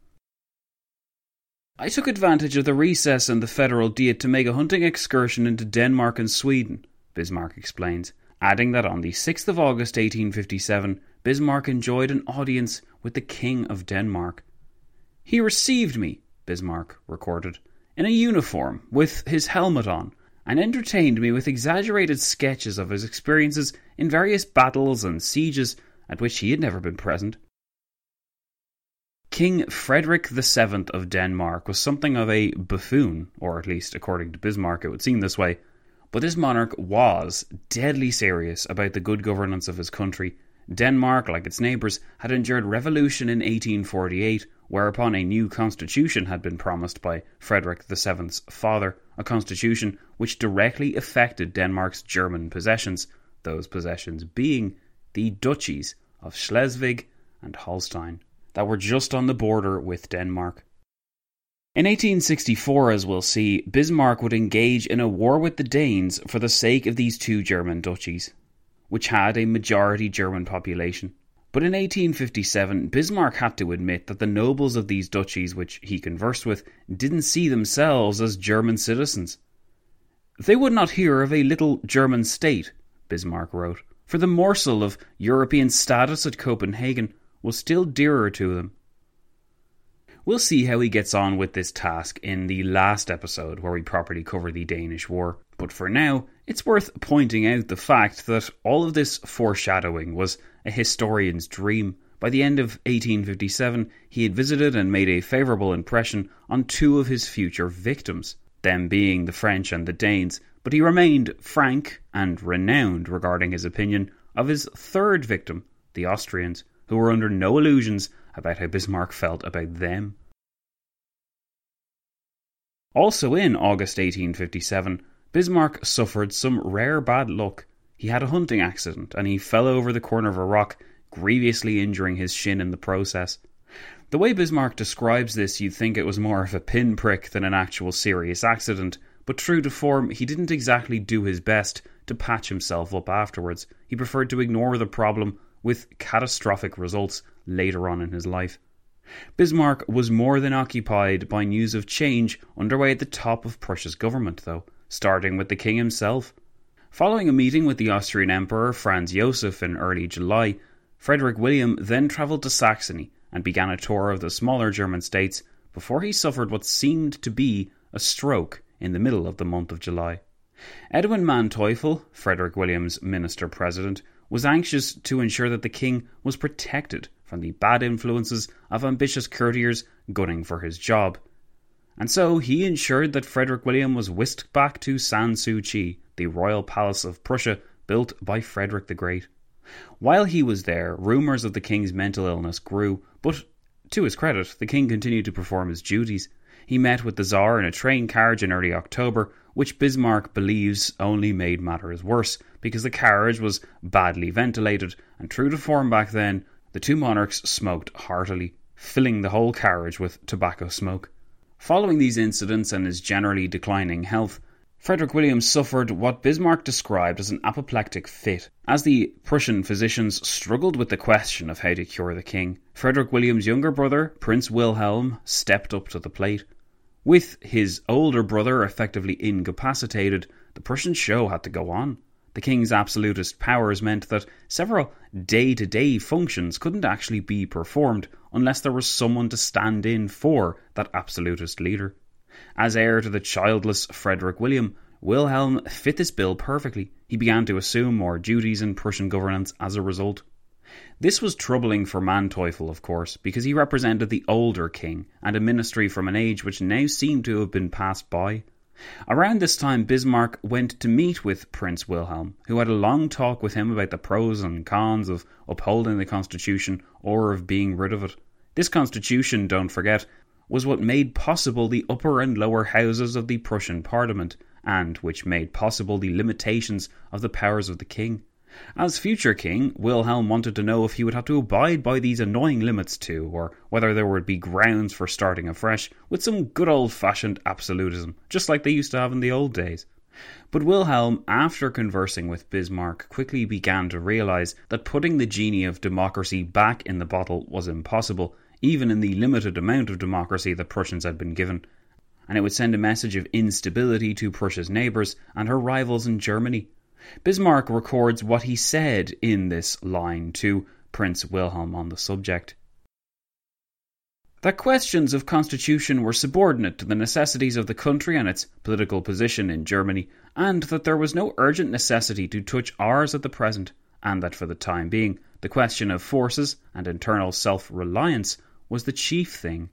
I took advantage of the recess in the federal diet to make a hunting excursion into Denmark and Sweden, Bismarck explains, adding that on the sixth of August eighteen fifty-seven, Bismarck enjoyed an audience with the King of Denmark. He received me, Bismarck recorded, in a uniform with his helmet on, and entertained me with exaggerated sketches of his experiences in various battles and sieges at which he had never been present. King Frederick the Seventh of Denmark was something of a buffoon, or at least according to Bismarck it would seem this way, but this monarch was deadly serious about the good governance of his country. Denmark, like its neighbours, had endured revolution in eighteen forty-eight, whereupon a new constitution had been promised by Frederick the Seventh's father, a constitution which directly affected Denmark's German possessions, those possessions being the duchies of Schleswig and Holstein, that were just on the border with Denmark. In eighteen sixty-four, as we'll see, Bismarck would engage in a war with the Danes for the sake of these two German duchies, which had a majority German population. But in eighteen fifty-seven, Bismarck had to admit that the nobles of these duchies which he conversed with didn't see themselves as German citizens. They would not hear of a little German state, Bismarck wrote, for the morsel of European status at Copenhagen was still dearer to them. We'll see how he gets on with this task in the last episode where we properly cover the Danish War, but for now, it's worth pointing out the fact that all of this foreshadowing was a historian's dream. By the end of eighteen fifty-seven, he had visited and made a favourable impression on two of his future victims, them being the French and the Danes, but he remained frank and renowned regarding his opinion of his third victim, the Austrians, who were under no illusions about how Bismarck felt about them. Also in August eighteen fifty-seven, Bismarck suffered some rare bad luck. He had a hunting accident and he fell over the corner of a rock, grievously injuring his shin in the process. The way Bismarck describes this, you'd think it was more of a pinprick than an actual serious accident, but true to form, he didn't exactly do his best to patch himself up afterwards. He preferred to ignore the problem, with catastrophic results later on in his life. Bismarck was more than occupied by news of change underway at the top of Prussia's government, though, starting with the king himself. Following a meeting with the Austrian Emperor Franz Josef in early July, Frederick William then travelled to Saxony and began a tour of the smaller German states before he suffered what seemed to be a stroke in the middle of the month of July. Edwin Manteuffel, Frederick William's minister-president, was anxious to ensure that the king was protected from the bad influences of ambitious courtiers gunning for his job. And so he ensured that Frederick William was whisked back to San Suu Kyi, the royal palace of Prussia built by Frederick the Great. While he was there, rumours of the king's mental illness grew, but to his credit, the king continued to perform his duties. He met with the Tsar in a train carriage in early October, which Bismarck believes only made matters worse, because the carriage was badly ventilated, and true to form back then, the two monarchs smoked heartily, filling the whole carriage with tobacco smoke. Following these incidents and his generally declining health, Frederick William suffered what Bismarck described as an apoplectic fit. As the Prussian physicians struggled with the question of how to cure the king, Frederick William's younger brother, Prince Wilhelm, stepped up to the plate. With his older brother effectively incapacitated, the Prussian show had to go on. The king's absolutist powers meant that several day-to-day functions couldn't actually be performed unless there was someone to stand in for that absolutist leader. As heir to the childless Frederick William, Wilhelm fit this bill perfectly. He began to assume more duties in Prussian governance as a result. This was troubling for Manteuffel, of course, because he represented the older king and a ministry from an age which now seemed to have been passed by. Around this time, Bismarck went to meet with Prince Wilhelm, who had a long talk with him about the pros and cons of upholding the constitution or of being rid of it. This constitution, don't forget, was what made possible the upper and lower houses of the Prussian parliament, and which made possible the limitations of the powers of the king. As future king, Wilhelm wanted to know if he would have to abide by these annoying limits too, or whether there would be grounds for starting afresh with some good old-fashioned absolutism, just like they used to have in the old days. But Wilhelm, after conversing with Bismarck, quickly began to realise that putting the genie of democracy back in the bottle was impossible, even in the limited amount of democracy the Prussians had been given, and it would send a message of instability to Prussia's neighbours and her rivals in Germany. Bismarck records what he said in this line to Prince Wilhelm on the subject. That questions of constitution were subordinate to the necessities of the country and its political position in Germany, and that there was no urgent necessity to touch ours at the present, and that for the time being, the question of forces and internal self-reliance was the chief thing.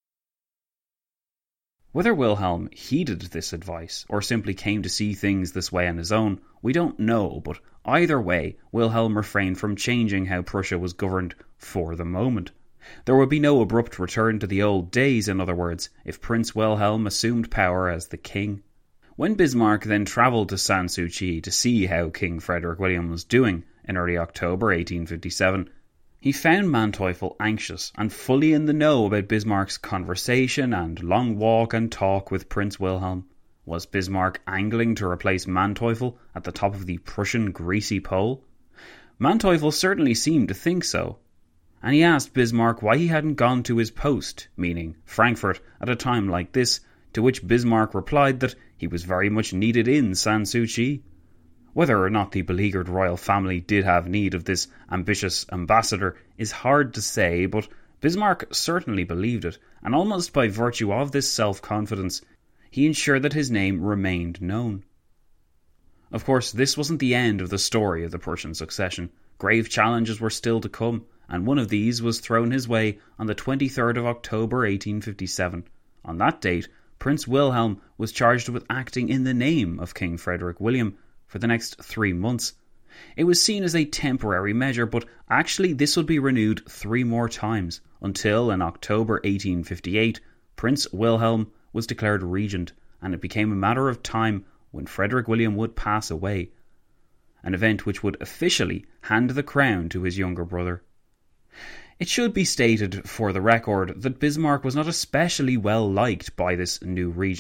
Whether Wilhelm heeded this advice, or simply came to see things this way on his own, we don't know, but either way, Wilhelm refrained from changing how Prussia was governed for the moment. There would be no abrupt return to the old days, in other words, if Prince Wilhelm assumed power as the king. When Bismarck then travelled to San Suu Kyi to see how King Frederick William was doing in early October eighteen fifty-seven, he found Manteuffel anxious and fully in the know about Bismarck's conversation and long walk and talk with Prince Wilhelm. Was Bismarck angling to replace Manteuffel at the top of the Prussian greasy pole? Manteuffel certainly seemed to think so, and he asked Bismarck why he hadn't gone to his post, meaning Frankfurt, at a time like this, to which Bismarck replied that he was very much needed in San Suu Kyi. Whether or not the beleaguered royal family did have need of this ambitious ambassador is hard to say, but Bismarck certainly believed it, and almost by virtue of this self-confidence, he ensured that his name remained known. Of course, this wasn't the end of the story of the Prussian succession. Grave challenges were still to come, and one of these was thrown his way on the twenty-third of October eighteen fifty-seven. On that date, Prince Wilhelm was charged with acting in the name of King Frederick William for the next three months. It was seen as a temporary measure, but actually this would be renewed three more times, until in October eighteen fifty-eight, Prince Wilhelm was declared regent, and it became a matter of time when Frederick William would pass away, an event which would officially hand the crown to his younger brother. It should be stated for the record that Bismarck was not especially well liked by this new regent.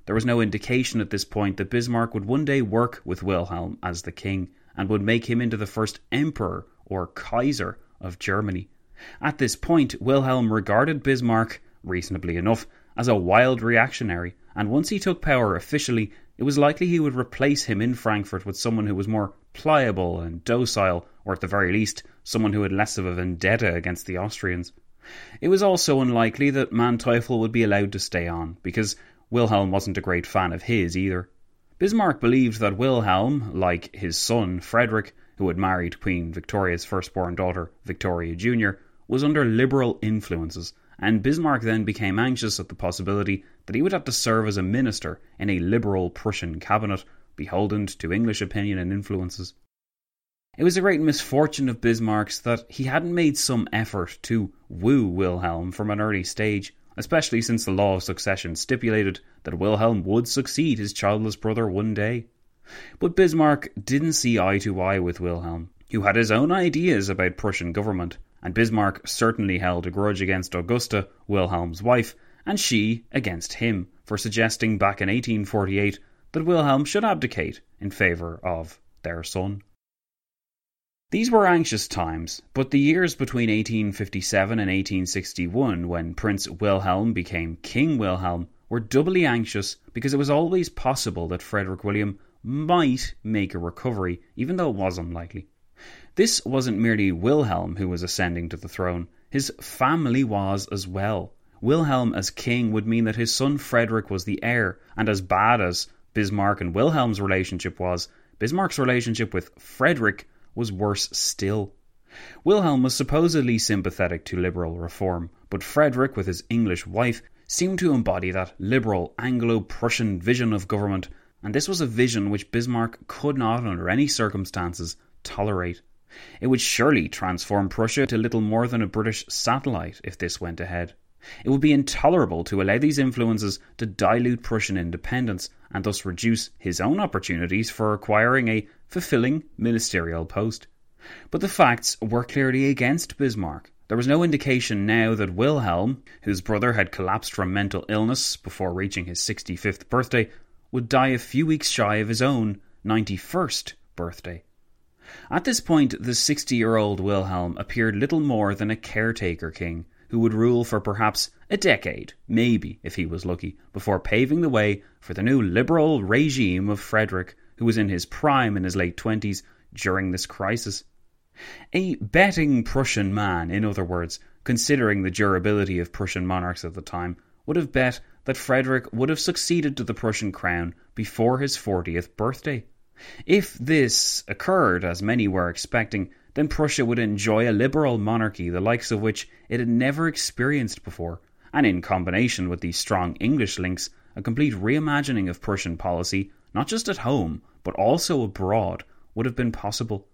there was no indication at this point that Bismarck would one day work with Wilhelm as the king and would make him into the first emperor or Kaiser of Germany. At this point, Wilhelm regarded Bismarck, reasonably enough, as a wild reactionary, and once he took power officially, it was likely he would replace him in Frankfurt with someone who was more pliable and docile, or at the very least, someone who had less of a vendetta against the Austrians. It was also unlikely that Manteuffel would be allowed to stay on, because Wilhelm wasn't a great fan of his either. Bismarck believed that Wilhelm, like his son Frederick, who had married Queen Victoria's firstborn daughter, Victoria Junior, was under liberal influences, and Bismarck then became anxious at the possibility that he would have to serve as a minister in a liberal Prussian cabinet, beholden to English opinion and influences. It was a great misfortune of Bismarck's that he hadn't made some effort to woo Wilhelm from an early stage, especially since the law of succession stipulated that Wilhelm would succeed his childless brother one day. But Bismarck didn't see eye to eye with Wilhelm, who had his own ideas about Prussian government, and Bismarck certainly held a grudge against Augusta, Wilhelm's wife, and she against him for suggesting back in eighteen forty-eight that Wilhelm should abdicate in favour of their son. These were anxious times, but the years between eighteen fifty-seven and eighteen sixty-one, when Prince Wilhelm became King Wilhelm, were doubly anxious because it was always possible that Frederick William might make a recovery, even though it was unlikely. This wasn't merely Wilhelm who was ascending to the throne, his family was as well. Wilhelm as king would mean that his son Frederick was the heir, and as bad as Bismarck and Wilhelm's relationship was, Bismarck's relationship with Frederick was worse still. Wilhelm was supposedly sympathetic to liberal reform, but Frederick, with his English wife, seemed to embody that liberal Anglo-Prussian vision of government, and this was a vision which Bismarck could not, under any circumstances, tolerate. It would surely transform Prussia to little more than a British satellite if this went ahead. It would be intolerable to allow these influences to dilute Prussian independence and thus reduce his own opportunities for acquiring a fulfilling ministerial post. But the facts were clearly against Bismarck. There was no indication now that Wilhelm, whose brother had collapsed from mental illness before reaching his sixty-fifth birthday, would die a few weeks shy of his own ninety-first birthday. At this point, the sixty-year-old Wilhelm appeared little more than a caretaker king, who would rule for perhaps a decade, maybe if he was lucky, before paving the way for the new liberal regime of Frederick, who was in his prime in his late twenties during this crisis. A betting Prussian man, in other words, considering the durability of Prussian monarchs at the time, would have bet that Frederick would have succeeded to the Prussian crown before his fortieth birthday. If this occurred, as many were expecting, then Prussia would enjoy a liberal monarchy the likes of which it had never experienced before, and in combination with these strong English links, a complete reimagining of Prussian policy, not just at home, but also abroad, would have been possible.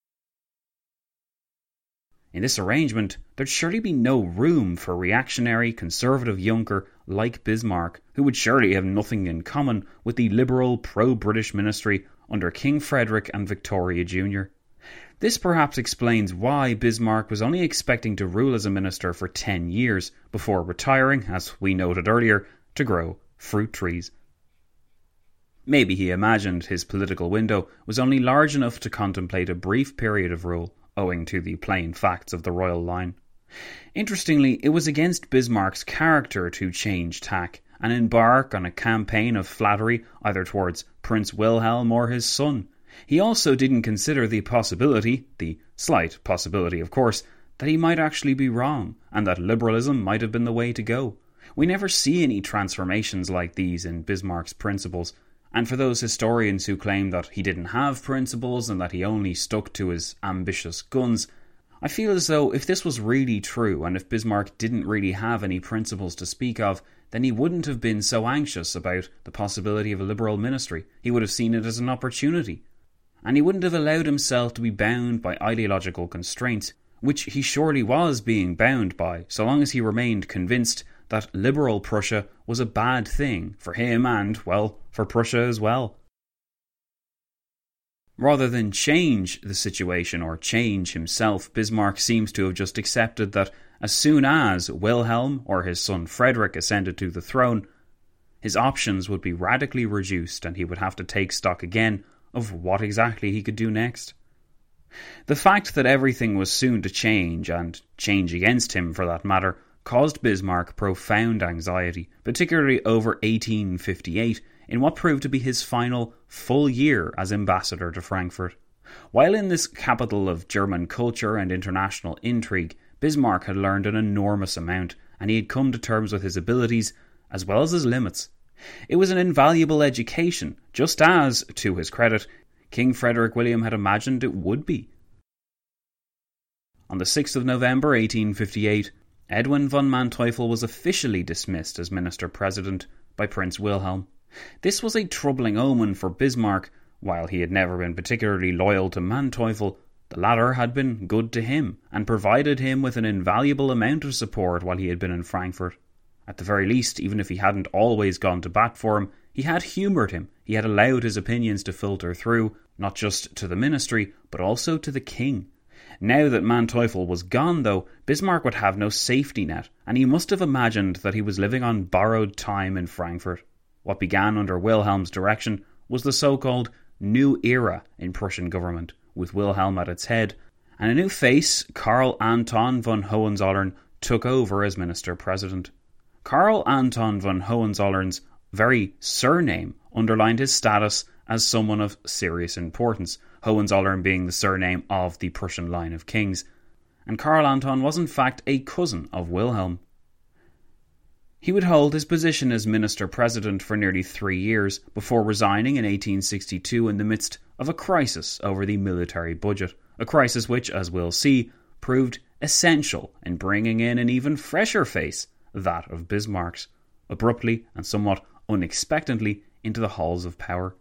In this arrangement, there'd surely be no room for reactionary, conservative Junker like Bismarck, who would surely have nothing in common with the liberal, pro-British ministry under King Frederick and Victoria Junior This perhaps explains why Bismarck was only expecting to rule as a minister for ten years before retiring, as we noted earlier, to grow fruit trees. Maybe he imagined his political window was only large enough to contemplate a brief period of rule, owing to the plain facts of the royal line. Interestingly, it was against Bismarck's character to change tack and embark on a campaign of flattery either towards Prince Wilhelm or his son. He also didn't consider the possibility, the slight possibility of course, that he might actually be wrong, and that liberalism might have been the way to go. We never see any transformations like these in Bismarck's principles, and for those historians who claim that he didn't have principles and that he only stuck to his ambitious guns, I feel as though if this was really true, and if Bismarck didn't really have any principles to speak of, then he wouldn't have been so anxious about the possibility of a liberal ministry. He would have seen it as an opportunity. And he wouldn't have allowed himself to be bound by ideological constraints, which he surely was being bound by, so long as he remained convinced that liberal Prussia was a bad thing for him and, well, for Prussia as well. Rather than change the situation or change himself, Bismarck seems to have just accepted that as soon as Wilhelm or his son Frederick ascended to the throne, his options would be radically reduced and he would have to take stock again of what exactly he could do next. The fact that everything was soon to change, and change against him for that matter, caused Bismarck profound anxiety, particularly over eighteen fifty-eight, in what proved to be his final full year as ambassador to Frankfurt. While in this capital of German culture and international intrigue, Bismarck had learned an enormous amount, and he had come to terms with his abilities as well as his limits. It was an invaluable education, just as, to his credit, King Frederick William had imagined it would be. On the sixth of November eighteen fifty-eight, Edwin von Manteuffel was officially dismissed as Minister-President by Prince Wilhelm. This was a troubling omen for Bismarck. While he had never been particularly loyal to Manteuffel, the latter had been good to him and provided him with an invaluable amount of support while he had been in Frankfurt. At the very least, even if he hadn't always gone to bat for him, he had humoured him. He had allowed his opinions to filter through, not just to the ministry, but also to the king. Now that Manteuffel was gone, though, Bismarck would have no safety net, and he must have imagined that he was living on borrowed time in Frankfurt. What began under Wilhelm's direction was the so-called New Era in Prussian government, with Wilhelm at its head, and a new face, Karl Anton von Hohenzollern, took over as Minister-President. Karl Anton von Hohenzollern's very surname underlined his status as someone of serious importance, Hohenzollern being the surname of the Prussian line of kings, and Karl Anton was in fact a cousin of Wilhelm. He would hold his position as Minister-President for nearly three years before resigning in eighteen sixty-two in the midst of a crisis over the military budget, a crisis which, as we'll see, proved essential in bringing in an even fresher face, that of Bismarck's, abruptly and somewhat unexpectedly into the halls of power.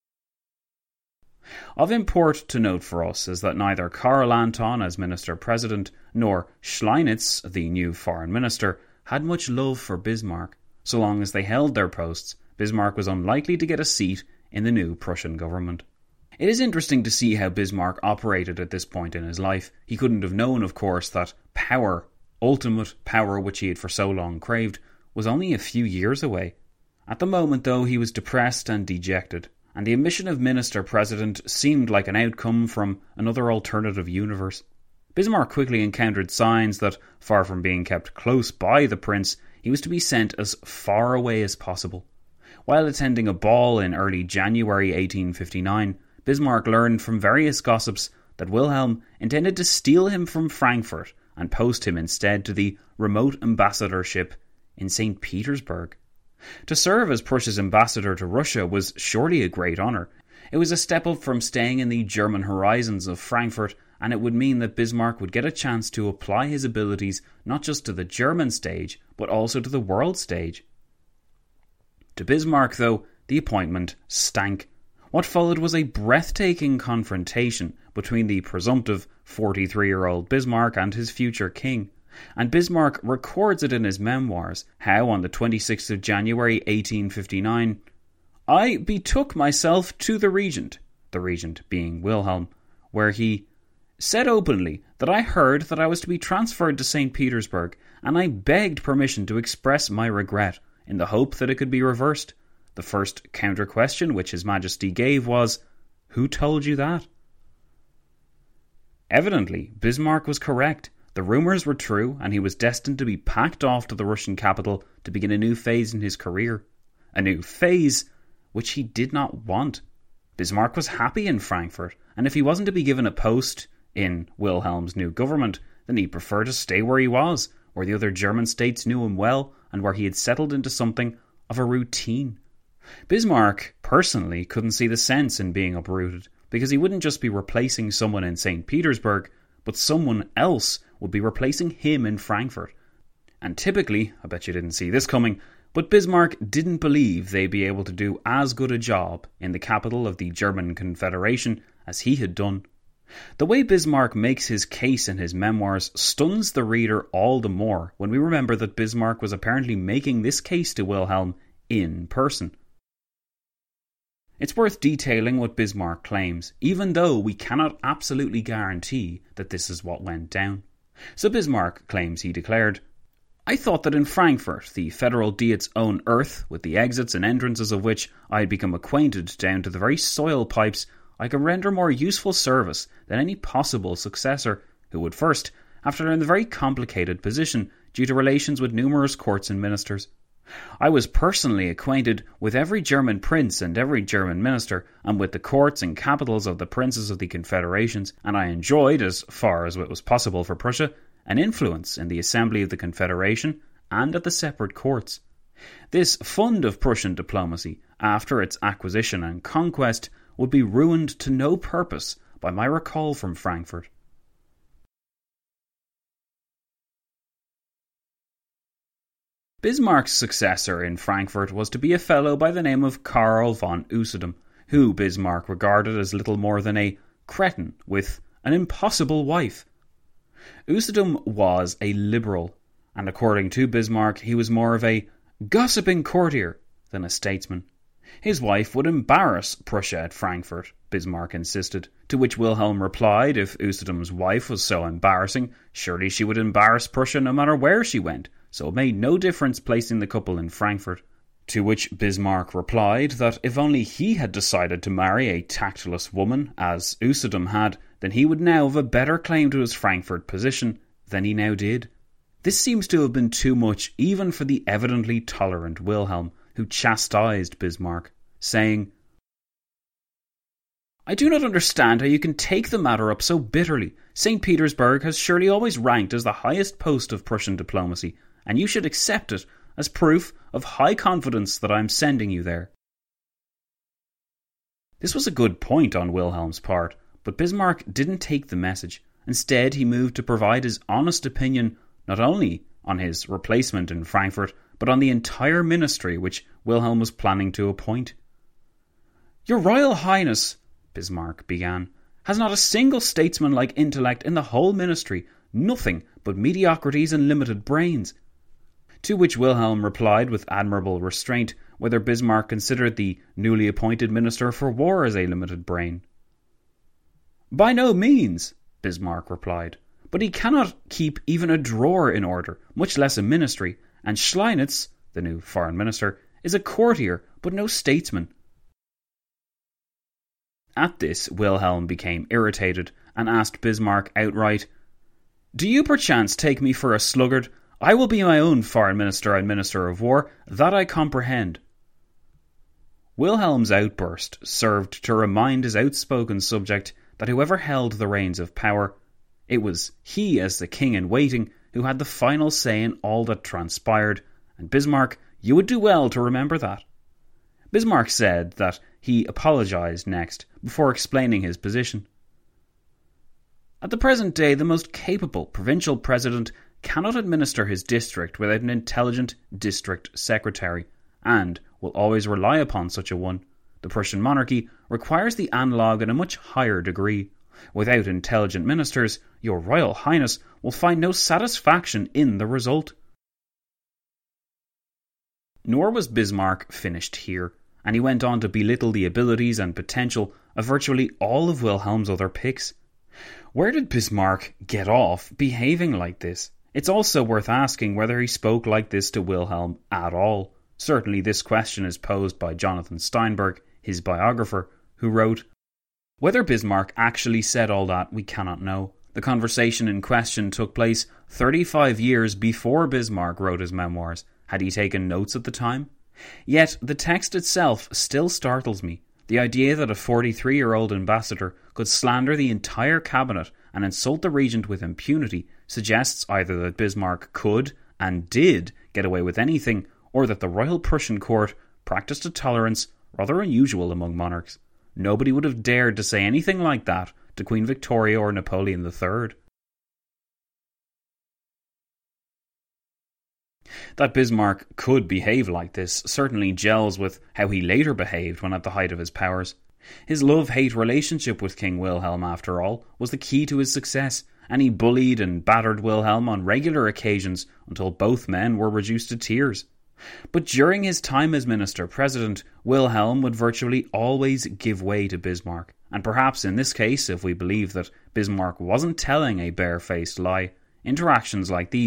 Of import to note for us is that neither Karl Anton as Minister-President nor Schleinitz, the new Foreign Minister, had much love for Bismarck. So long as they held their posts, Bismarck was unlikely to get a seat in the new Prussian government. It is interesting to see how Bismarck operated at this point in his life. He couldn't have known, of course, that power, ultimate power which he had for so long craved, was only a few years away. At the moment, though, he was depressed and dejected, and the ambition of Minister-President seemed like an outcome from another alternative universe. Bismarck quickly encountered signs that, far from being kept close by the prince, he was to be sent as far away as possible. While attending a ball in early January eighteen fifty-nine, Bismarck learned from various gossips that Wilhelm intended to steal him from Frankfurt and post him instead to the remote ambassadorship in Saint Petersburg. To serve as Prussia's ambassador to Russia was surely a great honour. It was a step up from staying in the German horizons of Frankfurt, and it would mean that Bismarck would get a chance to apply his abilities not just to the German stage, but also to the world stage. To Bismarck, though, the appointment stank. What followed was a breathtaking confrontation between the presumptive forty-three-year-old Bismarck and his future king. And Bismarck records it in his memoirs, how on the twenty-sixth of January eighteen fifty-nine, I betook myself to the regent, the regent being Wilhelm, where he said openly that I heard that I was to be transferred to Saint Petersburg, and I begged permission to express my regret, in the hope that it could be reversed. The first counter-question which His Majesty gave was, "Who told you that?" Evidently, Bismarck was correct. The rumours were true, and he was destined to be packed off to the Russian capital to begin a new phase in his career. A new phase which he did not want. Bismarck was happy in Frankfurt, and if he wasn't to be given a post in Wilhelm's new government, then he'd prefer to stay where he was, where the other German states knew him well, and where he had settled into something of a routine. Bismarck, personally, couldn't see the sense in being uprooted, because he wouldn't just be replacing someone in Saint Petersburg, but someone else would be replacing him in Frankfurt. And typically, I bet you didn't see this coming, but Bismarck didn't believe they'd be able to do as good a job in the capital of the German Confederation as he had done. The way Bismarck makes his case in his memoirs stuns the reader all the more when we remember that Bismarck was apparently making this case to Wilhelm in person. It's worth detailing what Bismarck claims, even though we cannot absolutely guarantee that this is what went down. So Bismarck claims he declared, I thought that in Frankfurt, the federal Diet's own earth, with the exits and entrances of which I had become acquainted down to the very soil pipes, I could render more useful service than any possible successor, who would first have to learn the very complicated position due to relations with numerous courts and ministers. I was personally acquainted with every German prince and every German minister, and with the courts and capitals of the princes of the confederations, and I enjoyed, as far as it was possible for Prussia, an influence in the Assembly of the Confederation and at the separate courts. This fund of Prussian diplomacy, after its acquisition and conquest, would be ruined to no purpose by my recall from Frankfurt. Bismarck's successor in Frankfurt was to be a fellow by the name of Karl von Usedom, who Bismarck regarded as little more than a cretin with an impossible wife. Usedom was a liberal, and according to Bismarck, he was more of a gossiping courtier than a statesman. His wife would embarrass Prussia at Frankfurt, Bismarck insisted, to which Wilhelm replied if Usedom's wife was so embarrassing, surely she would embarrass Prussia no matter where she went, so it made no difference placing the couple in Frankfurt. To which Bismarck replied that if only he had decided to marry a tactless woman, as Usedom had, then he would now have a better claim to his Frankfurt position than he now did. This seems to have been too much even for the evidently tolerant Wilhelm, who chastised Bismarck, saying, "I do not understand how you can take the matter up so bitterly. Saint Petersburg has surely always ranked as the highest post of Prussian diplomacy, and you should accept it as proof of high confidence that I am sending you there." This was a good point on Wilhelm's part, but Bismarck didn't take the message. Instead, he moved to provide his honest opinion not only on his replacement in Frankfurt, but on the entire ministry which Wilhelm was planning to appoint. "Your Royal Highness," Bismarck began, "has not a single statesman-like intellect in the whole ministry, nothing but mediocrities and limited brains." To which Wilhelm replied with admirable restraint whether Bismarck considered the newly appointed Minister for War as a limited brain. "By no means," Bismarck replied, "but he cannot keep even a drawer in order, much less a ministry, and Schleinitz, the new foreign minister, is a courtier, but no statesman." At this, Wilhelm became irritated and asked Bismarck outright, "Do you perchance take me for a sluggard? I will be my own foreign minister and minister of war, that I comprehend." Wilhelm's outburst served to remind his outspoken subject that whoever held the reins of power, it was he as the king-in-waiting who had the final say in all that transpired, and Bismarck, you would do well to remember that. Bismarck said that he apologised next, before explaining his position. "At the present day, the most capable provincial president cannot administer his district without an intelligent district secretary, and will always rely upon such a one. The Prussian monarchy requires the analogue in a much higher degree. Without intelligent ministers, your Royal Highness will find no satisfaction in the result." Nor was Bismarck finished here, and he went on to belittle the abilities and potential of virtually all of Wilhelm's other picks. Where did Bismarck get off behaving like this? It's also worth asking whether he spoke like this to Wilhelm at all. Certainly this question is posed by Jonathan Steinberg, his biographer, who wrote, "Whether Bismarck actually said all that, we cannot know. The conversation in question took place thirty-five years before Bismarck wrote his memoirs. Had he taken notes at the time? Yet the text itself still startles me. The idea that a forty-three-year-old ambassador could slander the entire cabinet and insult the regent with impunity suggests either that Bismarck could and did get away with anything, or that the Royal Prussian court practiced a tolerance rather unusual among monarchs. Nobody would have dared to say anything like that to Queen Victoria or Napoleon the Third. That Bismarck could behave like this certainly gels with how he later behaved when at the height of his powers. His love-hate relationship with King Wilhelm, after all, was the key to his success, and he bullied and battered Wilhelm on regular occasions until both men were reduced to tears. But during his time as minister-president, Wilhelm would virtually always give way to Bismarck, and perhaps in this case, if we believe that Bismarck wasn't telling a barefaced lie, interactions like these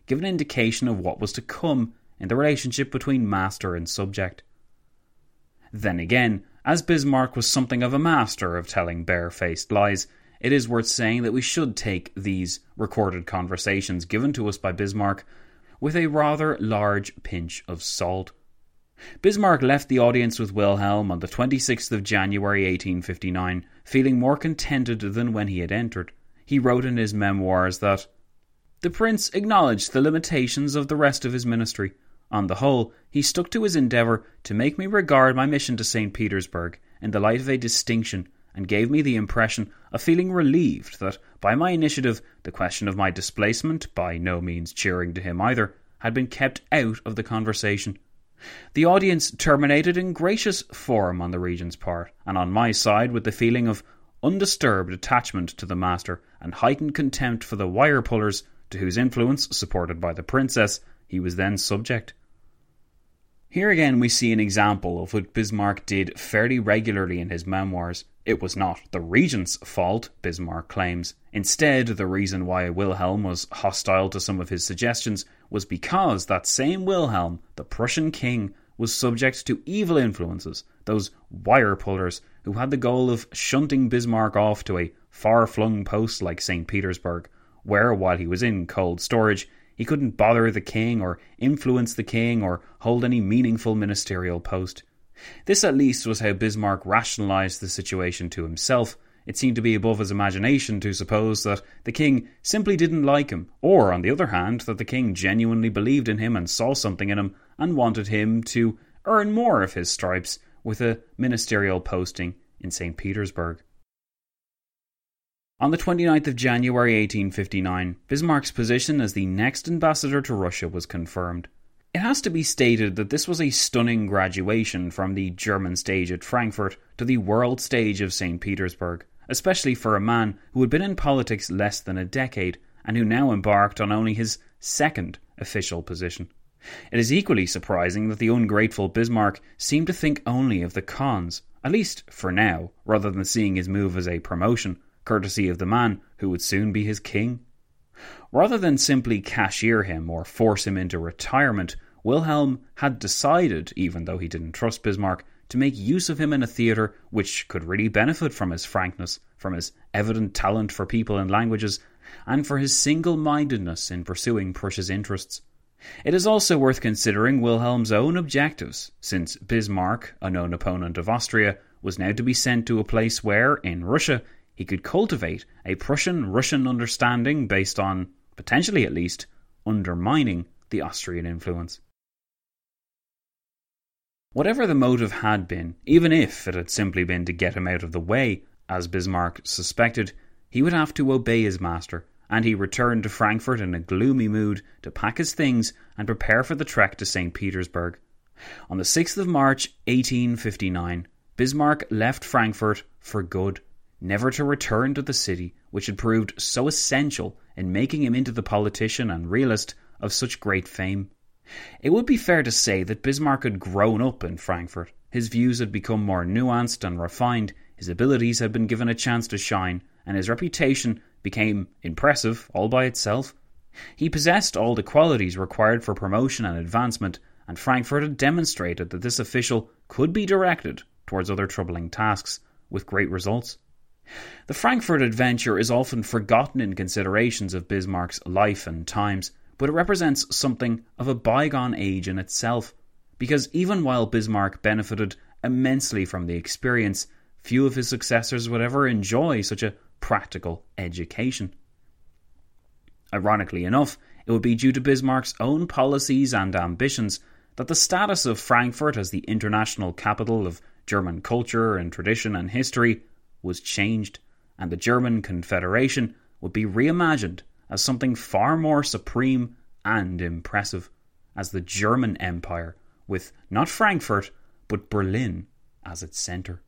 give an indication of what was to come in the relationship between master and subject. Then again, as Bismarck was something of a master of telling barefaced lies, it is worth saying that we should take these recorded conversations given to us by Bismarck with a rather large pinch of salt. Bismarck left the audience with Wilhelm on the twenty-sixth of January eighteen fifty-nine, feeling more contented than when he had entered. He wrote in his memoirs that the prince acknowledged the limitations of the rest of his ministry. On the whole, he stuck to his endeavour to make me regard my mission to Saint Petersburg in the light of a distinction, and gave me the impression of feeling relieved that, by my initiative, the question of my displacement, by no means cheering to him either, had been kept out of the conversation. The audience terminated in gracious form on the regent's part, and on my side with the feeling of undisturbed attachment to the master and heightened contempt for the wire-pullers to whose influence, supported by the princess, he was then subject. Here again we see an example of what Bismarck did fairly regularly in his memoirs. It was not the regent's fault, Bismarck claims. Instead, the reason why Wilhelm was hostile to some of his suggestions was because that same Wilhelm, the Prussian king, was subject to evil influences, those wire-pullers who had the goal of shunting Bismarck off to a far-flung post like Saint Petersburg, where, while he was in cold storage, he couldn't bother the king or influence the king or hold any meaningful ministerial post. This at least was how Bismarck rationalised the situation to himself. It seemed to be above his imagination to suppose that the king simply didn't like him, or, on the other hand, that the king genuinely believed in him and saw something in him and wanted him to earn more of his stripes with a ministerial posting in Saint Petersburg. On the twenty-ninth of January eighteen fifty-nine, Bismarck's position as the next ambassador to Russia was confirmed. It has to be stated that this was a stunning graduation from the German stage at Frankfurt to the world stage of Saint Petersburg, especially for a man who had been in politics less than a decade and who now embarked on only his second official position. It is equally surprising that the ungrateful Bismarck seemed to think only of the cons, at least for now, rather than seeing his move as a promotion, courtesy of the man who would soon be his king. Rather than simply cashier him or force him into retirement, Wilhelm had decided, even though he didn't trust Bismarck, to make use of him in a theatre which could really benefit from his frankness, from his evident talent for people and languages, and for his single-mindedness in pursuing Prussia's interests. It is also worth considering Wilhelm's own objectives, since Bismarck, a known opponent of Austria, was now to be sent to a place where, in Russia, he could cultivate a Prussian-Russian understanding based on, potentially at least, undermining the Austrian influence. Whatever the motive had been, even if it had simply been to get him out of the way, as Bismarck suspected, he would have to obey his master, and he returned to Frankfurt in a gloomy mood to pack his things and prepare for the trek to Saint Petersburg. On the sixth of March eighteen fifty-nine, Bismarck left Frankfurt for good, never to return to the city which had proved so essential in making him into the politician and realist of such great fame. It would be fair to say that Bismarck had grown up in Frankfurt. His views had become more nuanced and refined, his abilities had been given a chance to shine, and his reputation became impressive all by itself. He possessed all the qualities required for promotion and advancement, and Frankfurt had demonstrated that this official could be directed towards other troubling tasks, with great results. The Frankfurt adventure is often forgotten in considerations of Bismarck's life and times, but it represents something of a bygone age in itself, because even while Bismarck benefited immensely from the experience, few of his successors would ever enjoy such a practical education. Ironically enough, it would be due to Bismarck's own policies and ambitions that the status of Frankfurt as the international capital of German culture and tradition and history was changed, and the German Confederation would be reimagined as something far more supreme and impressive, as the German Empire, with not Frankfurt, but Berlin as its centre.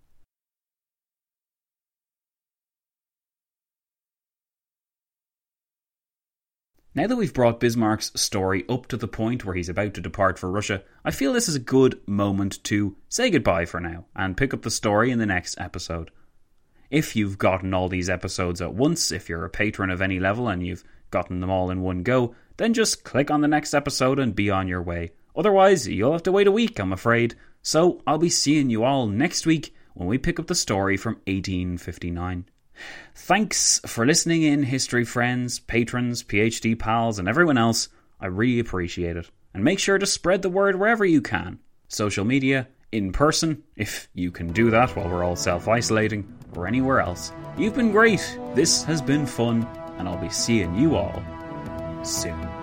Now that we've brought Bismarck's story up to the point where he's about to depart for Russia, I feel this is a good moment to say goodbye for now and pick up the story in the next episode. If you've gotten all these episodes at once, if you're a patron of any level and you've gotten them all in one go, then just click on the next episode and be on your way. Otherwise, you'll have to wait a week, I'm afraid. So I'll be seeing you all next week when we pick up the story from eighteen fifty-nine. Thanks for listening in, history friends, patrons, PhD pals, and everyone else. I really appreciate it. And make sure to spread the word wherever you can. Social media, in person, if you can do that while we're all self-isolating, or anywhere else. You've been great. This has been fun, and I'll be seeing you all soon.